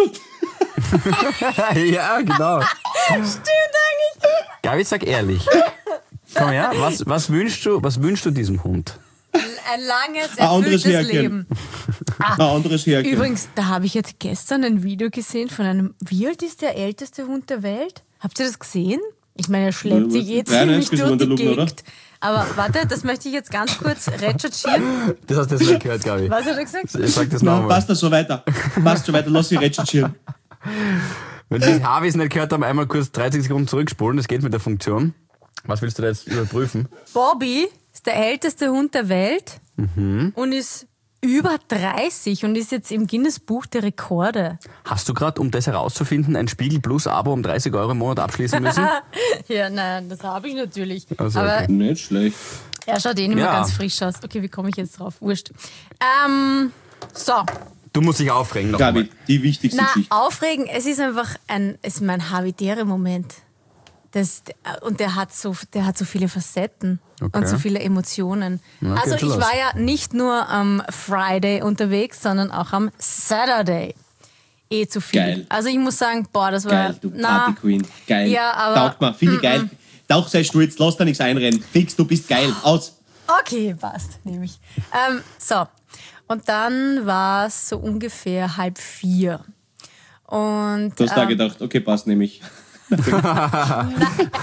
hat. Ja, genau. Stimmt eigentlich. Gabi, sag ehrlich. Komm her, was, was, wünschst du, was wünschst du diesem Hund? Ein langes, erfülltes Leben. Ah, ein anderes Härchen. Übrigens, da habe ich jetzt gestern ein Video gesehen von einem, wie alt ist der älteste Hund der Welt? Habt ihr das gesehen? Ich meine, er schleppt sich jetzt ziemlich durch die Gegend. Oder? Aber warte, das möchte ich jetzt ganz kurz recherchieren. Das hast du jetzt nicht gehört, Gabi. Was hat er gesagt? Ich sag das Nein, nochmal. passt das so weiter. Passt so weiter, lass sie recherchieren. Wenn die Harvis nicht gehört haben, einmal kurz dreißig Sekunden zurückspulen, das geht mit der Funktion. Was willst du da jetzt überprüfen? Bobby ist der älteste Hund der Welt mhm. und ist über dreißig und ist jetzt im Guinness-Buch der Rekorde. Hast du gerade, um das herauszufinden, ein Spiegel Plus Abo um dreißig Euro im Monat abschließen müssen? Ja, nein, das habe ich natürlich. Also, aber okay. Nicht schlecht. Er schaut eh nicht mehr ja. ganz frisch aus. Okay, wie komme ich jetzt drauf? Wurscht. Ähm, so. Du musst dich aufregen. Noch Gabi, einmal. die wichtigste Na, Geschichte. aufregen, es ist einfach ein, es ist mein Habitäre-Moment. Das, und der hat, so, der hat so viele Facetten okay. und so viele Emotionen. Na, also ich los. war ja nicht nur am Friday unterwegs, sondern auch am Saturday. Eh zu viel. Geil. Also ich muss sagen, boah, das war... Geil, du na, Party Queen. Geil. Ja, aber, Taugt mir, finde ich geil. Tauch sei Sturz, lass da nichts einrennen. Fix, du bist geil. Aus. Okay, passt, nehme ich. Ähm, so, und dann war es so ungefähr halb vier. Und, Du hast da ähm, gedacht, okay, passt, nehme ich. Nein,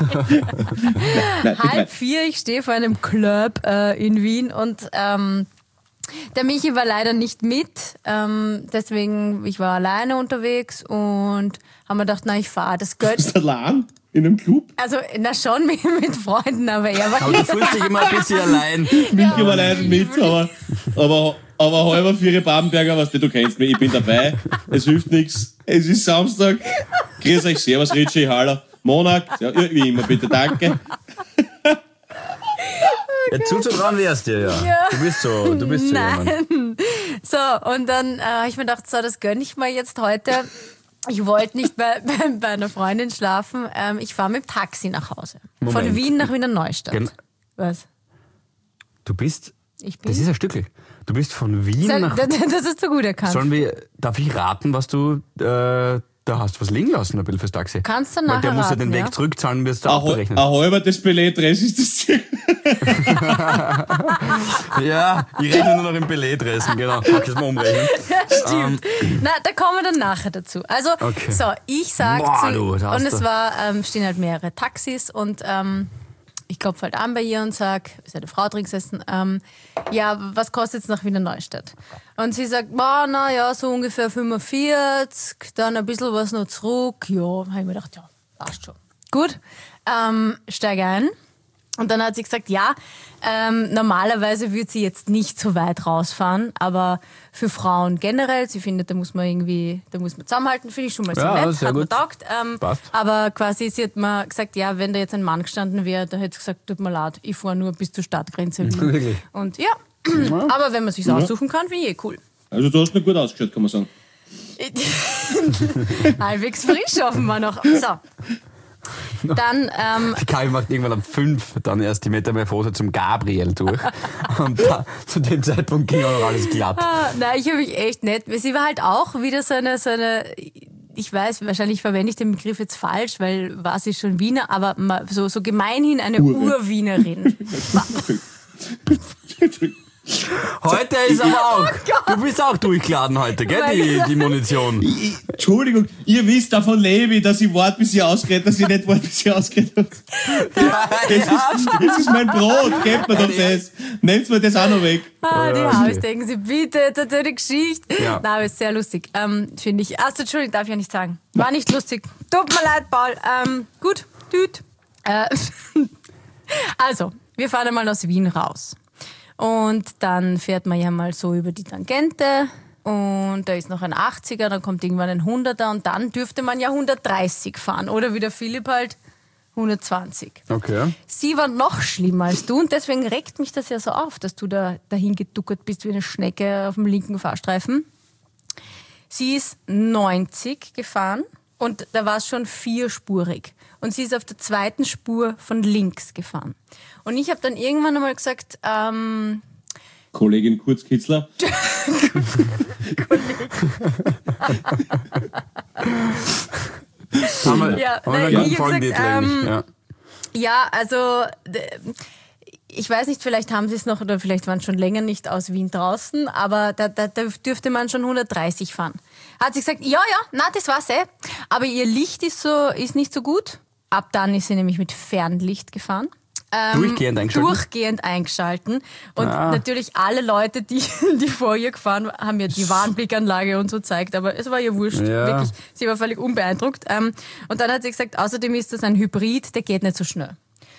Nein, halb vier, ich stehe vor einem Club äh, in Wien und ähm, der Michi war leider nicht mit, ähm, deswegen, ich war alleine unterwegs und haben mir gedacht, na, ich fahre, das gehört... Bist du allein in einem Club? Also, na schon mit, mit Freunden, aber er war... Aber du fühlst dich immer ein bisschen allein. Michi war leider mit, aber, aber, aber halber für ihre Babenberger, weißt du, du kennst mich, ich bin dabei, es hilft nichts, es ist Samstag, grüß euch, servus, Ritchie, hallo, Monat, ja, wie immer, bitte, danke. Ja, zuzutrauen wär's dir, ja. Ja. Du bist so, du bist so jemand. Nein. So, und dann äh, habe ich mir gedacht, so, das gönne ich mir jetzt heute. Ich wollte nicht bei, bei, bei einer Freundin schlafen. Ähm, ich fahre mit dem Taxi nach Hause. Moment. Von Wien nach Wiener Neustadt. Gen- Was? Du bist, Ich bin... das ist ein Stückel. Du bist von Wien das, nach... das, das ist so gut erkannt. Sollen wir, darf ich raten, was du, äh, da hast was liegen lassen, ein bisschen fürs Taxi? Kannst du Weil nachher der muss ja raten, den Weg ja? zurückzahlen, wirst du Ein auch hal- berechnen. ein halber des Belegdress ist das Ziel. Ja, ich rechne nur noch im Belegdressen, genau. Kannst du mal umrechnen. Stimmt. Na, da kommen wir dann nachher dazu. Also, Okay. so, ich sag Boah, zu, du, da hast und es du- war, ähm, stehen halt mehrere Taxis und ähm, ich klopfe halt an bei ihr und sag, ist eine Frau drin gesessen, ähm, ja, was kostet es nach Wiener Neustadt? Und sie sagt, boah, na ja, so ungefähr fünfundvierzig, dann ein bisschen was noch zurück. Ja, habe ich mir gedacht, ja, passt schon. Gut, ähm, steige ein. Und dann hat sie gesagt, ja, ähm, normalerweise würde sie jetzt nicht so weit rausfahren, aber für Frauen generell, sie findet, da muss man irgendwie, da muss man zusammenhalten, finde ich schon mal sehr Ja, nett, sehr hat mir gut. taugt. Ähm, Passt. aber quasi, sie hat mir gesagt, ja, wenn da jetzt ein Mann gestanden wäre, dann hätte sie gesagt, tut mir leid, ich fahre nur bis zur Stadtgrenze. Wirklich? Und ja, aber wenn man sich aussuchen kann, finde ich eh cool. Also du hast noch gut ausgeschaut, kann man sagen. Halbwegs frisch offenbar noch. So. Dann, ähm, Die Kavi macht irgendwann um fünf dann erst die Metamorphose zum Gabriel durch. Und da, zu dem Zeitpunkt ging auch noch alles glatt. ah, nein, ich habe mich echt nett. Sie war halt auch wieder so eine, so eine, ich weiß, wahrscheinlich verwende ich den Begriff jetzt falsch, weil war sie schon Wiener, aber ma- so, so gemeinhin eine Urwienerin. Heute ist aber auch, du bist auch durchgeladen heute, gell, die, die Munition. Entschuldigung, ihr wisst, davon lebe ich, dass ich warte, bis ich ausgeredet, dass ich nicht warte, bis ich ausgeredet habe. Das, ist, das ist mein Brot, gebt mir doch das. Nehmt mir das auch noch weg. Ah, die Ja, Haus, okay. denken Sie, bitte, das ist eine Geschichte. Ja. Nein, aber ist sehr lustig, ähm, finde ich. Achso, Entschuldigung, darf ich ja nicht sagen. War nicht lustig. Tut mir leid, Paul. Ähm, gut, tüt. Äh, also, wir fahren einmal aus Wien raus. Und dann fährt man ja mal so über die Tangente. Und da ist noch ein achtziger, dann kommt irgendwann ein hunderter. Und dann dürfte man ja hundertdreißig fahren. Oder wie der Philipp halt hundertzwanzig. Okay. Sie war noch schlimmer als du und deswegen regt mich das ja so auf, dass du da dahin geduckert bist wie eine Schnecke auf dem linken Fahrstreifen. Sie ist neunzig gefahren und da war es schon vierspurig. Und sie ist auf der zweiten Spur von links gefahren. Und ich habe dann irgendwann einmal gesagt, ähm, Kollegin Kurzkitzler. Haben wir, Ja, haben wir nein, noch ich einen hab Folgentitel gesagt, eigentlich? ähm, Ja. ja, also d- ich weiß nicht, vielleicht haben sie es noch oder vielleicht waren schon länger nicht aus Wien draußen, aber da, da, da dürfte man schon hundertdreißig fahren. Hat sie gesagt, ja, ja, na, das war's eh. Aber ihr Licht ist, so, ist nicht so gut. Ab dann ist sie nämlich mit Fernlicht gefahren. Ähm, Durchgehend eingeschalten? Durchgehend eingeschalten. Und Ah. natürlich alle Leute, die, die vor ihr gefahren waren, haben ja die Warnblickanlage und so gezeigt. Aber es war ihr wurscht. Ja. Wirklich, sie war völlig unbeeindruckt. Ähm, und dann hat sie gesagt, außerdem ist das ein Hybrid, der geht nicht so schnell.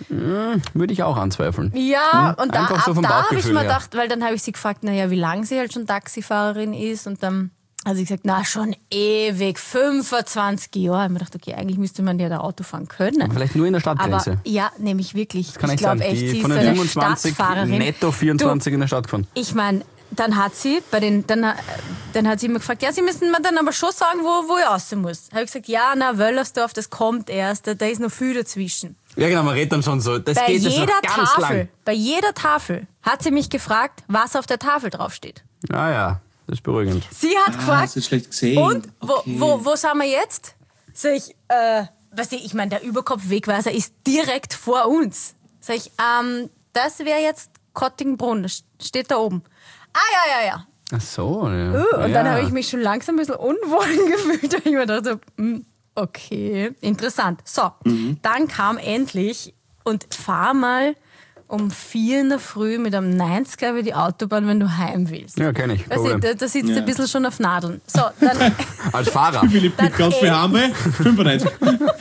Würde ich auch anzweifeln. Ja, und da, Einfach so ab vom da habe ich Bauchgefühl mir her. gedacht, weil dann habe ich sie gefragt, naja, wie lange sie halt schon Taxifahrerin ist. Und dann hat sie gesagt, na, schon ewig, fünfundzwanzig Jahre. Ich habe mir gedacht, okay, eigentlich müsste man ja da Auto fahren können. Vielleicht nur in der Aber Stadtgrenze. ja, nämlich wirklich. Kann ich ich sagen, glaube echt, die sie von ist den eine fünfundzwanzig Stadtfahrerin. netto vierundzwanzig in der Stadt gefahren. Ich meine, dann hat sie bei den, dann, äh, dann hat sie immer gefragt, ja, Sie müssen mir dann aber schon sagen, wo, wo ich raus muss. Habe ich gesagt, ja, na, Wöllersdorf, das kommt erst, da, da ist noch viel dazwischen. Ja genau, man redet dann schon so. Das Bei geht jetzt jeder noch ganz Tafel, lang. bei jeder Tafel hat sie mich gefragt, was auf der Tafel draufsteht. Ah ja, das ist beruhigend. Sie hat Ah, gefragt, hast du schlecht gesehen? und wo, Okay. wo, wo sind wir jetzt? Sag ich, äh, weißt du, ich meine, der Überkopfwegweiser ist direkt vor uns. Sag ich, ähm, das wäre jetzt Kottingbrunn, das steht da oben. Ah, ja, ja, ja. Ach so, ja. Uh, und ja. dann habe ich mich schon langsam ein bisschen unwohl gefühlt. Da habe ich mir gedacht, so, hm, okay, interessant. So, dann kam endlich und fahr mal um vier in der Früh mit einem neunziger über die Autobahn, wenn du heim willst. Ja, kenn ich. Weißt du, Problem. da, da sitzt du Ja. ein bisschen schon auf Nadeln. So, dann, Als Fahrer. Philipp, Dann mit ganz viel eh- Hambe, fünfundneunzig.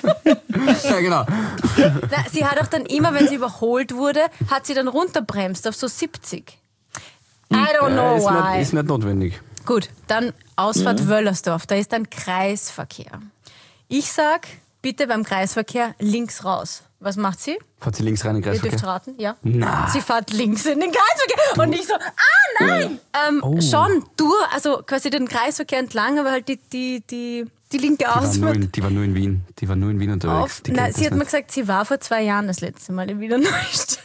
Ja, genau. na, sie hat auch dann immer, wenn sie überholt wurde, hat sie dann runterbremst auf so siebzig. I don't know Ja, ist, why. nicht, ist nicht notwendig. Gut, dann Ausfahrt Wöllersdorf, da ist dann Kreisverkehr. Ich sag, bitte beim Kreisverkehr links raus. Was macht sie? Fahrt sie links rein in den Ihr dürft Kreisverkehr? raten, ja. Na. Sie fährt links in den Kreisverkehr. Und ich so, ah nein! Ähm, Oh. Schon, du, also quasi den Kreisverkehr entlang, aber halt die, die, die, die linke Die war, nur Ausfahrt in, die war nur in Wien. Die war nur in Wien unterwegs. auf. Die Nein, kennt sie das hat mir nicht. gesagt, sie war vor zwei Jahren das letzte Mal in Wiener Neustadt.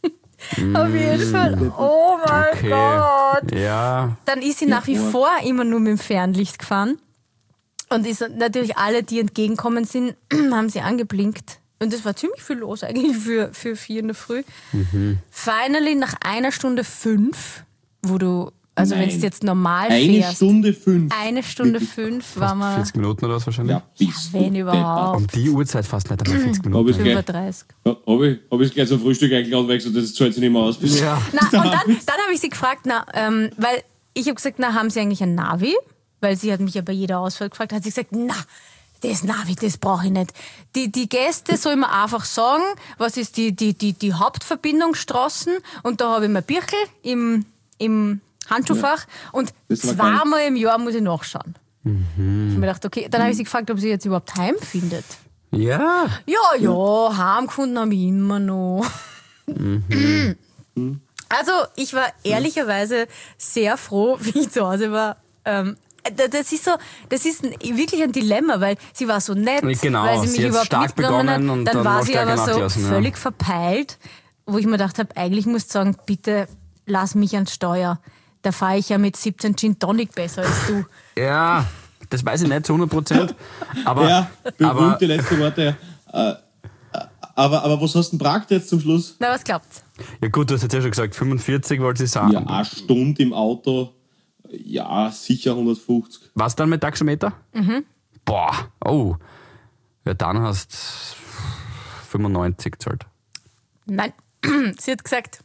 Auf jeden Fall. Oh mein Okay. Gott. Ja. Dann ist sie nach wie vor immer nur mit dem Fernlicht gefahren. Und ist natürlich alle, die entgegenkommen sind, haben sie angeblinkt. Und es war ziemlich viel los eigentlich für, für vier in der Früh. Mhm. Finally, nach einer Stunde fünf, wo du, also wenn Nein. du jetzt normal Eine fährst, Stunde fünf. eine Stunde fünf war man, vierzig Minuten oder was wahrscheinlich? Ja, bist wenn du überhaupt, Um die Uhrzeit fast nicht einmal vierzig Hab Minuten. ich's gleich, fünfunddreißig. hab ich, hab ich's gleich zum Frühstück eingeladen, weil ich gesagt, das zahlt sich nicht mehr aus. Ja. Na, und dann, dann habe ich sie gefragt, na, ähm, weil ich habe gesagt, na, haben Sie eigentlich ein Navi? Weil sie hat mich ja bei jeder Ausfahrt gefragt, hat sie gesagt, na, das Navi, das brauche ich nicht. Die, die Gäste soll mir einfach sagen, was ist die, die, die, die Hauptverbindungsstraßen, und da habe ich mein Birkel im, im Handschuhfach und Das war geil. zweimal im Jahr muss ich nachschauen. Mhm. Ich habe mir gedacht, okay, dann habe ich sie gefragt, ob sie jetzt überhaupt heimfindet. Ja. Ja, ja, heimgefunden habe ich immer noch. Also, ich war ehrlicherweise sehr froh, wie ich zu Hause war. Ähm, da- das ist so, das ist ein, wirklich ein Dilemma, weil sie war so nett, Genau, weil sie mich sie hat's überhaupt stark mitgenommen begonnen hat. und Dann dann war noch sie stärker aber so nachgelassen, ja. völlig verpeilt, wo ich mir gedacht habe, eigentlich musst du sagen, bitte lass mich ans Steuer. Da fahre ich ja mit siebzehn Gin Tonic besser als du. Ja, das weiß ich nicht zu hundert Prozent. Aber, Ja, aber berühmte letzte Worte. Äh, äh, aber, aber was hast du denn gebracht jetzt zum Schluss? Na, was glaubt's? ja gut, du hast jetzt ja schon gesagt, fünfundvierzig wollte ich sagen. Ja, eine Stunde im Auto. Ja, sicher hundertfünfzig. Was dann mit Taxometer? Boah, oh. Ja, dann hast fünfundneunzig gezahlt. Nein, sie hat gesagt,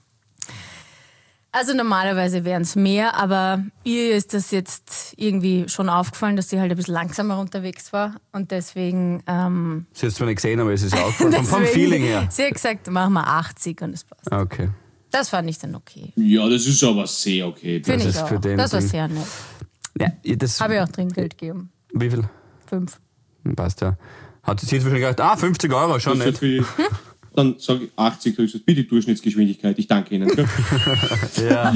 also normalerweise wären es mehr, aber ihr ist das jetzt irgendwie schon aufgefallen, dass sie halt ein bisschen langsamer unterwegs war und deswegen... Ähm, sie hat es zwar nicht gesehen, aber es ist aufgefallen, vom Feeling her. Sie hat gesagt, machen wir achtzig und es passt. Okay. Das fand ich dann okay. Ja, das ist aber sehr okay. Finde ich ist auch. für den Das war Ding- sehr nett. Ja, das, Habe ich auch Trinkgeld gegeben. wie viel? Fünf. Passt ja. Hat sie jetzt wahrscheinlich gedacht, ah, fünfzig Euro, schon Das ist nett. ja für- Dann sage ich achtzig, höchstens bitte Durchschnittsgeschwindigkeit. Ich danke Ihnen. Gell? Ja.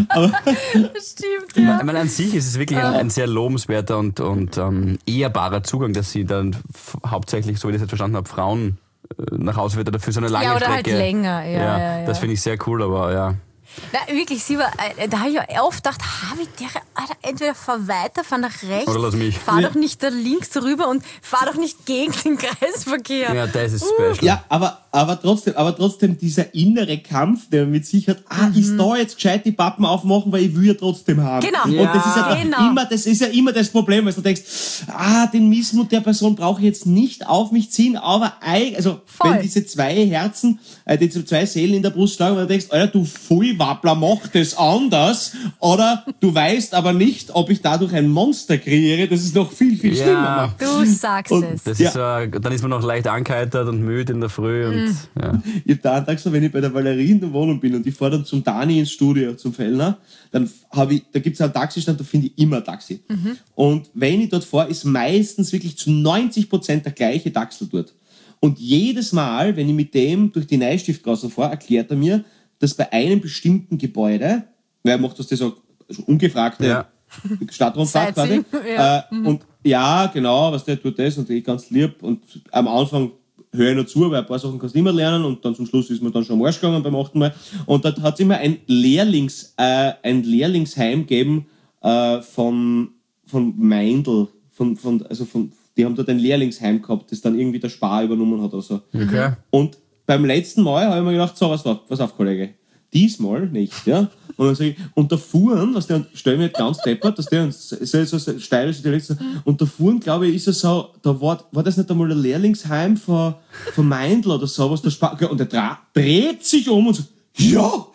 Stimmt, ja. Ich meine, an sich ist es wirklich ein, ein sehr lobenswerter und, und ähm, ehrbarer Zugang, dass sie dann f- hauptsächlich, so wie ich das jetzt verstanden habe, Frauen äh, nach Hause wird oder für so eine lange Ja, oder halt Strecke. länger. Ja, ja, ja. Das finde ich sehr cool, aber ja. Na, wirklich, sie war, äh, da habe ich ja oft gedacht, habe ich der, Alter, entweder fahr weiter, fahr nach rechts, Oder lass mich. fahr Ja. doch nicht da links rüber und fahr doch nicht gegen den Kreisverkehr. Ja, das ist special. Ja, aber, aber, trotzdem, aber trotzdem dieser innere Kampf, der mit sich hat, ah, ist da jetzt gescheit die Pappen aufmachen, weil ich will ja trotzdem haben. Genau. Und das ist ja Genau. immer, das ist ja immer das Problem, weil du denkst, ah, den Missmut der Person brauche ich jetzt nicht auf mich ziehen, aber eig- also Voll. wenn diese zwei Herzen, äh, diese zwei Seelen in der Brust schlagen, und du denkst, Alter, du Vollwappler, mach das anders, oder du weißt aber nicht, ob ich dadurch ein Monster kreiere, das ist noch viel, viel Ja. schlimmer macht. Du sagst Und- es. Das Ja. ist, äh, dann ist man noch leicht angeheitert und müde in der Früh. Und, Mhm. ja. Ich hab da einen Tag so, wenn ich bei der Valerie in der Wohnung bin und ich fahre dann zum Dani ins Studio, zum Fellner, dann habe ich, da gibt's einen Taxistand, da finde ich immer ein Taxi. Und wenn ich dort fahre, ist meistens wirklich zu neunzig Prozent der gleiche Taxel dort. Und jedes Mal, wenn ich mit dem durch die Neustiftgasse fahre, erklärt er mir, dass bei einem bestimmten Gebäude, weil er macht das das auch also ungefragte Ja. Stadtrundfahrt quasi. Sightseeing, ja. Äh, und ja, genau, was der tut das und ich ganz lieb. Und am Anfang höre ich noch zu, weil ein paar Sachen kannst du immer lernen und dann zum Schluss ist man dann schon am Arsch gegangen beim achten Mal. Und da hat es immer ein Lehrlings, äh, ein Lehrlingsheim gegeben äh, von, von Meindl. Von, von, also von, die haben dort ein Lehrlingsheim gehabt, das dann irgendwie der Spar übernommen hat oder so. Okay. Und beim letzten Mal habe ich mir gedacht, so, was auf, pass auf, Kollege. Diesmal nicht, ja. Und dann sag ich, und da fuhren, was der, stell mir nicht ganz deppert, dass der, so, so, so steirische Dialekt, so, und da fuhren, glaube ich, ist es so, da war, war das nicht einmal ein Lehrlingsheim von, von Meindl oder sowas, der Spa- und der dra- dreht sich um und so, ja!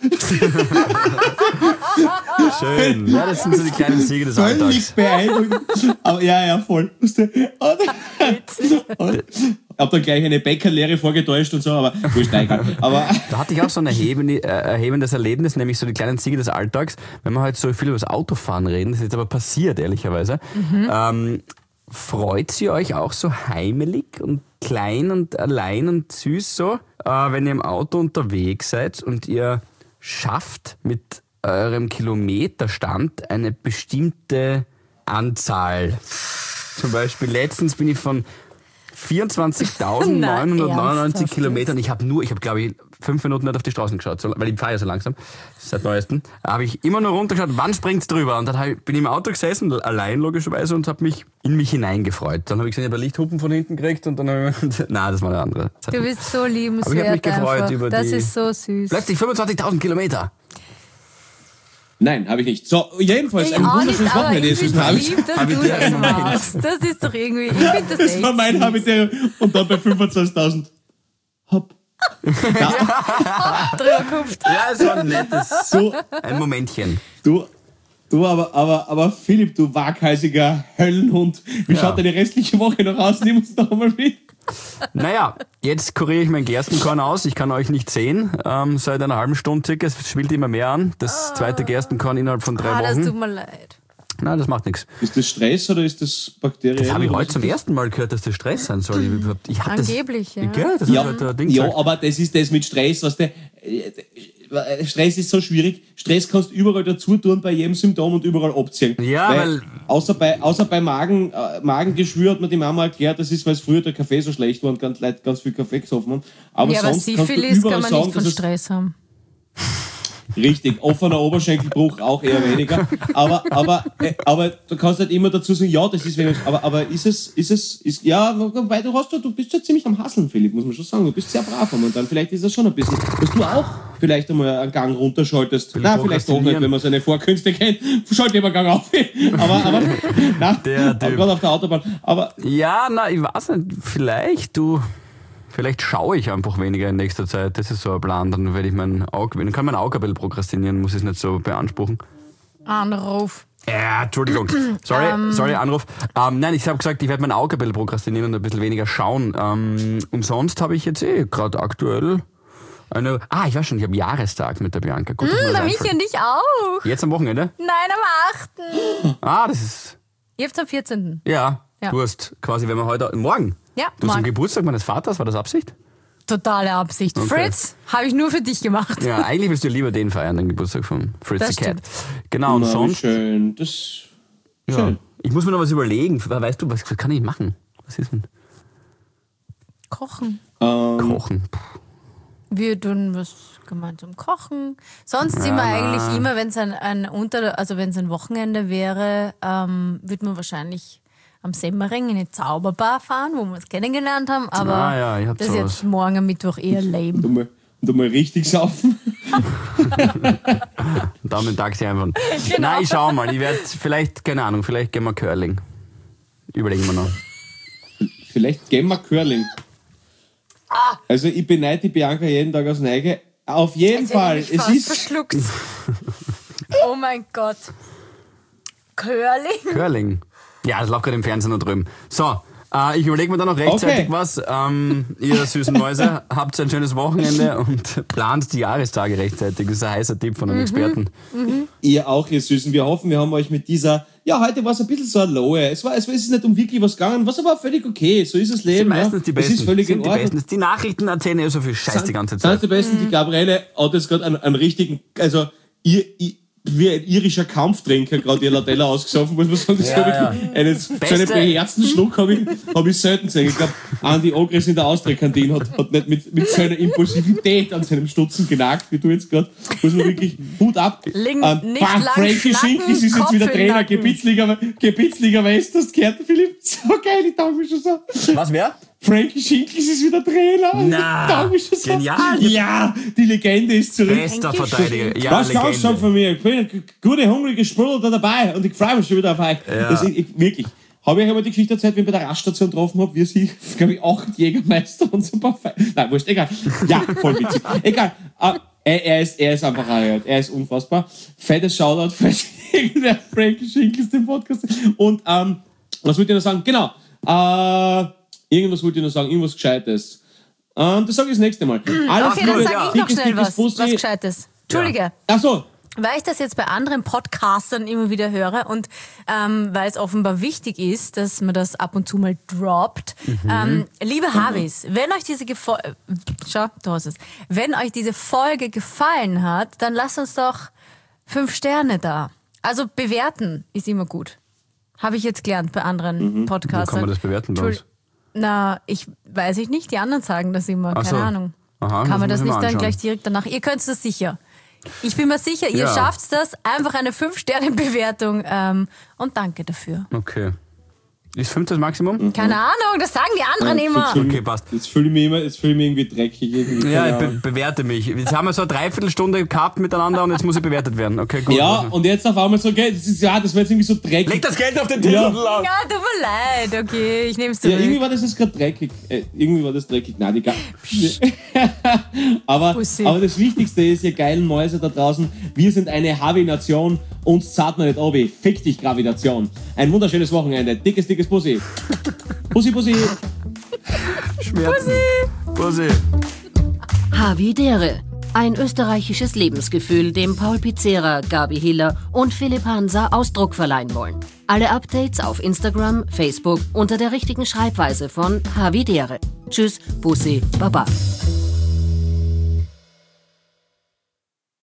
Schön. Ja, das sind so die kleinen Siege des Völlig Alltags. beeindruckend. Aber ja, ja, voll. Weißt du? Und, und, hab dann gleich eine Bäckerlehre vorgetäuscht und so, aber wurscht, egal. Aber Da hatte ich auch so ein erheben- äh, erhebendes Erlebnis, nämlich so die kleinen Siege des Alltags. Wenn wir heute so viel über das Autofahren reden, das ist jetzt aber passiert, ehrlicherweise. Ähm, freut sie euch auch so heimelig und klein und allein und süß so, äh, wenn ihr im Auto unterwegs seid und ihr schafft mit eurem Kilometerstand eine bestimmte Anzahl? Zum Beispiel letztens bin ich von vierundzwanzigtausendneunhundertneunundneunzig ernsthaft Kilometern. Ich habe nur, ich habe glaube ich fünf Minuten nicht auf die Straßen geschaut, so, weil ich fahre ja so langsam, seit neuestem. Habe ich immer nur runtergeschaut, wann springt's drüber? Und dann hab ich, bin ich im Auto gesessen, allein logischerweise, und habe mich in mich hineingefreut. Dann habe ich gesehen, ich habe Lichthupen von hinten gekriegt und dann habe ich mir, nein, das war eine andere. Du bist so liebenswert. Aber ich hab mich gefreut einfach. über das die- ist so süß. Plötzlich fünfundzwanzigtausend Kilometer. nein, habe ich nicht. So, jedenfalls Ich ein auch nicht, wunderschönes aber Wochenende. ich ist es finde noch. es lieb, dass Hab ich du dir das gemeint. machst. Das ist doch irgendwie, ich finde das Das echt war mein süß. Habitäre. Und dann bei fünfundzwanzigtausend. Hopp. Drüber gehupft. Ja, es war ein nettes, Du, ein Momentchen. du, du, aber, aber, aber Philipp, du waghalsiger Höllenhund. Wie Ja. schaut deine restliche Woche noch aus? Nimm uns doch mal mit. Naja, jetzt kuriere ich mein Gerstenkorn aus. Ich kann euch nicht sehen. Ähm, seit einer halben Stunde circa. Es schwillt immer mehr an. Das zweite Gerstenkorn innerhalb von drei Ah, das tut Wochen. mir leid. Nein, das macht nichts. Ist das Stress oder ist das bakteriell? Das habe ich oder heute was zum ist das? ersten Mal gehört, dass das Stress sein soll. Ich, hab- ich hab Angeblich, das, ja. Gell, das Ja, ist halt ein Ding. ja, gesagt. aber das ist das mit Stress, was der. äh, Stress ist so schwierig. Stress kannst du überall dazu tun, bei jedem Symptom und überall abziehen. Ja, weil- außer bei, außer bei Magen, äh, Magengeschwür hat mir die Mama erklärt, das ist, weil es früher der Kaffee so schlecht war und ganz Leute ganz viel Kaffee gesoffen haben. Aber Ja, aber sonst kannst du Syphilis überall kann man sagen, nicht von dass es, Stress haben. Richtig, offener Oberschenkelbruch auch eher weniger. Aber, aber, äh, aber du kannst halt immer dazu sagen, ja, das ist wenig. Aber, aber ist es, ist es, ist, ja, weil du hast, du bist ja ziemlich am Hasseln, Philipp, muss man schon sagen. Du bist sehr brav momentan. Vielleicht ist das schon ein bisschen, dass du auch vielleicht einmal einen Gang runterschaltest. Nein, vielleicht auch nicht, wenn man seine Vorkünste kennt. Schalt lieber Gang auf. Aber, aber, nein, gerade auf der Autobahn. Aber, ja, na, ich weiß nicht, vielleicht, du, vielleicht schaue ich einfach weniger in nächster Zeit. Das ist so ein Plan. Dann werde ich mein Auge, dann kann mein Auge ein bisschen prokrastinieren, muss ich es nicht so beanspruchen. Anruf. Ja, Entschuldigung. Sorry, um. sorry, Anruf. Ähm, nein, ich habe gesagt, ich werde mein Auge ein bisschen prokrastinieren und ein bisschen weniger schauen. Ähm, und sonst habe ich jetzt eh gerade aktuell eine... Ah, ich weiß schon, ich habe Jahrestag mit der Bianca. Gut, mm, da mich und ich auch. Jetzt am Wochenende? Nein, am achten Ah, das ist... Ihr habt am vierzehnten Ja, ja. du hast quasi, wenn wir heute... Morgen? Ja, Du hast morgen. am Geburtstag meines Vaters, war das Absicht? Totale Absicht. Okay. Fritz, habe ich nur für dich gemacht. Ja, eigentlich willst du lieber den feiern, den Geburtstag von Fritz Das the Cat. stimmt. Genau, und na, wie sonst... schön, das, Ja. schön. Ich muss mir noch was überlegen. Weißt du, was, was kann ich machen? Was ist denn? Kochen. Ähm, Kochen. Puh. Wir tun was gemeinsam kochen. Sonst Ja, sind wir na. eigentlich immer, wenn es ein, ein unter, also wenn es ein Wochenende wäre, ähm, würde man wahrscheinlich am Semmering in eine Zauberbar fahren, wo wir uns kennengelernt haben. Aber Ah, ja, ich hab das ist sowas. jetzt morgen am Mittwoch eher lame. und einmal, und einmal richtig saufen. Daumen Taxi einfach. Genau. Nein, ich schau mal. Ich werde vielleicht, keine Ahnung, vielleicht gehen wir Curling. Überlegen wir noch. Vielleicht gehen wir Curling. Also ich beneide die Bianca jeden Tag aufs Neige. Auf jeden Jetzt hätte Fall. ich mich Es fast ist verschluckt. Oh mein Gott. Curling? Curling. Ja, das läuft gerade im Fernsehen da drüben. So, äh, ich überlege mir da noch rechtzeitig Okay. was. Ähm, ihr süßen Mäuse, habt ein schönes Wochenende und plant die Jahrestage rechtzeitig. Das ist ein heißer Tipp von einem Experten. ihr auch, ihr Süßen. Wir hoffen, wir haben euch mit dieser... Ja, heute war es ein bisschen so ein Lohe. Es war, es ist nicht um wirklich was gegangen, was aber völlig okay. So ist das Sind Leben. meistens ja. die Besten. Es ist völlig sind in die Ordnung. Besten. Die Nachrichten erzählen ja so viel Scheiß die ganze Sind Zeit. die Besten. Die Gabriele hat jetzt gerade einen, einen richtigen, also ihr, ihr, wie ein irischer Kampftrinker gerade ihr Latella ausgesoffen, muss man sagen. Das Ja, hab ja. ich, einen, so einen Beste- beherzten Schluck habe ich, hab ich selten gesehen. Ich glaube, Andi Ogres in der Austria-Kantine hat, hat nicht mit, mit seiner Impulsivität an seinem Stutzen genagt, wie du jetzt gerade. Muss man wirklich Hut ab. Ling- nicht bah, lang Frankie schnacken, Schinklis ist jetzt Kopf wieder in den Trainer, Nacken. Gebietsliga, Gebietsliga West, hast du gehört, Philipp? So geil, ich tauge mich schon so. Was, wer? Frankie Schinklis ist wieder Trainer. Na, Ich tauge mich schon so. genial. Ja, die Legende ist zurück. Bester Verteidiger. Ja, Was kannst du sagen Legende. von mir? Ich bin ein gute, hungrige Sprudel da dabei und ich freue mich schon wieder auf euch. Ja. Das, ich, ich, wirklich. Habe ich euch einmal die Geschichte erzählt, wie ich bei der Raststation getroffen habe, wie sie, glaube ich, acht Jägermeister und so ein paar Fe Nein, wurscht, egal. Ja, voll witzig. Egal. Uh, er, er, ist, er ist einfach ein, er ist unfassbar. Fettes Shoutout, falls irgendwer Frankie Schinkels den Podcast. Und ähm, was wollte ich noch sagen? Genau. Äh, irgendwas wollte ich noch sagen, irgendwas Gescheites. Ähm, das sage ich das nächste Mal. Alles Okay, dann Liebe, sage ich noch dickes, schnell dickes was, Bussi. was Gescheites. Entschuldige. Ach so. Weil ich das jetzt bei anderen Podcastern immer wieder höre und ähm, weil es offenbar wichtig ist, dass man das ab und zu mal droppt. Ähm, liebe Harvis, wenn euch diese Gefo äh, schau, du hast es. Wenn euch diese Folge gefallen hat, dann lasst uns doch fünf Sterne da. Also bewerten ist immer gut. Habe ich jetzt gelernt bei anderen Podcastern. Wo kann man das bewerten bei uns? Entschuldi- Na, ich weiß ich nicht. Die anderen sagen das immer. Ach Keine so. Ahnung. Aha, kann man das das muss ich nicht mir dann anschauen. gleich direkt danach? Ihr könnt das sicher. Ich bin mir sicher, ihr Ja. schafft das. Einfach eine fünf Sterne Bewertung ähm, und danke dafür. Okay. Ist fünf das Maximum? Keine Ahnung, das sagen die anderen Ja, immer. fühl- Okay, passt. Jetzt fühle ich mich immer, jetzt fühle ich mich irgendwie dreckig. Irgendwie. Ja, Keine ich be Ahnung. bewerte mich. Jetzt haben wir so eine Dreiviertelstunde gehabt miteinander und jetzt muss ich bewertet werden. Okay, gut. Ja, und jetzt auf einmal so, okay, das ist, ja, das war jetzt irgendwie so dreckig. Leg das Geld auf den Tisch Ja. und lauf. Ja, tut mir leid, okay, ich nehme es Ja, zurück. irgendwie war das jetzt gerade dreckig. Äh, irgendwie war das dreckig. Nein, die Ga aber, Pussy. aber das Wichtigste ist, ihr geilen Mäuse da draußen, wir sind eine Havi-Nation, uns zahlt man nicht obi. Fick dich, Gravitation. Ein wunderschönes Wochenende. Dickes, dickes Pussy. Pussy, Pussy. Schmerzen. Pussy. Havidere. Ein österreichisches Lebensgefühl, dem Paul Pizzera, Gabi Hiller und Philipp Hansa Ausdruck verleihen wollen. Alle Updates auf Instagram, Facebook unter der richtigen Schreibweise von Havidere. Tschüss, Pussy, Baba.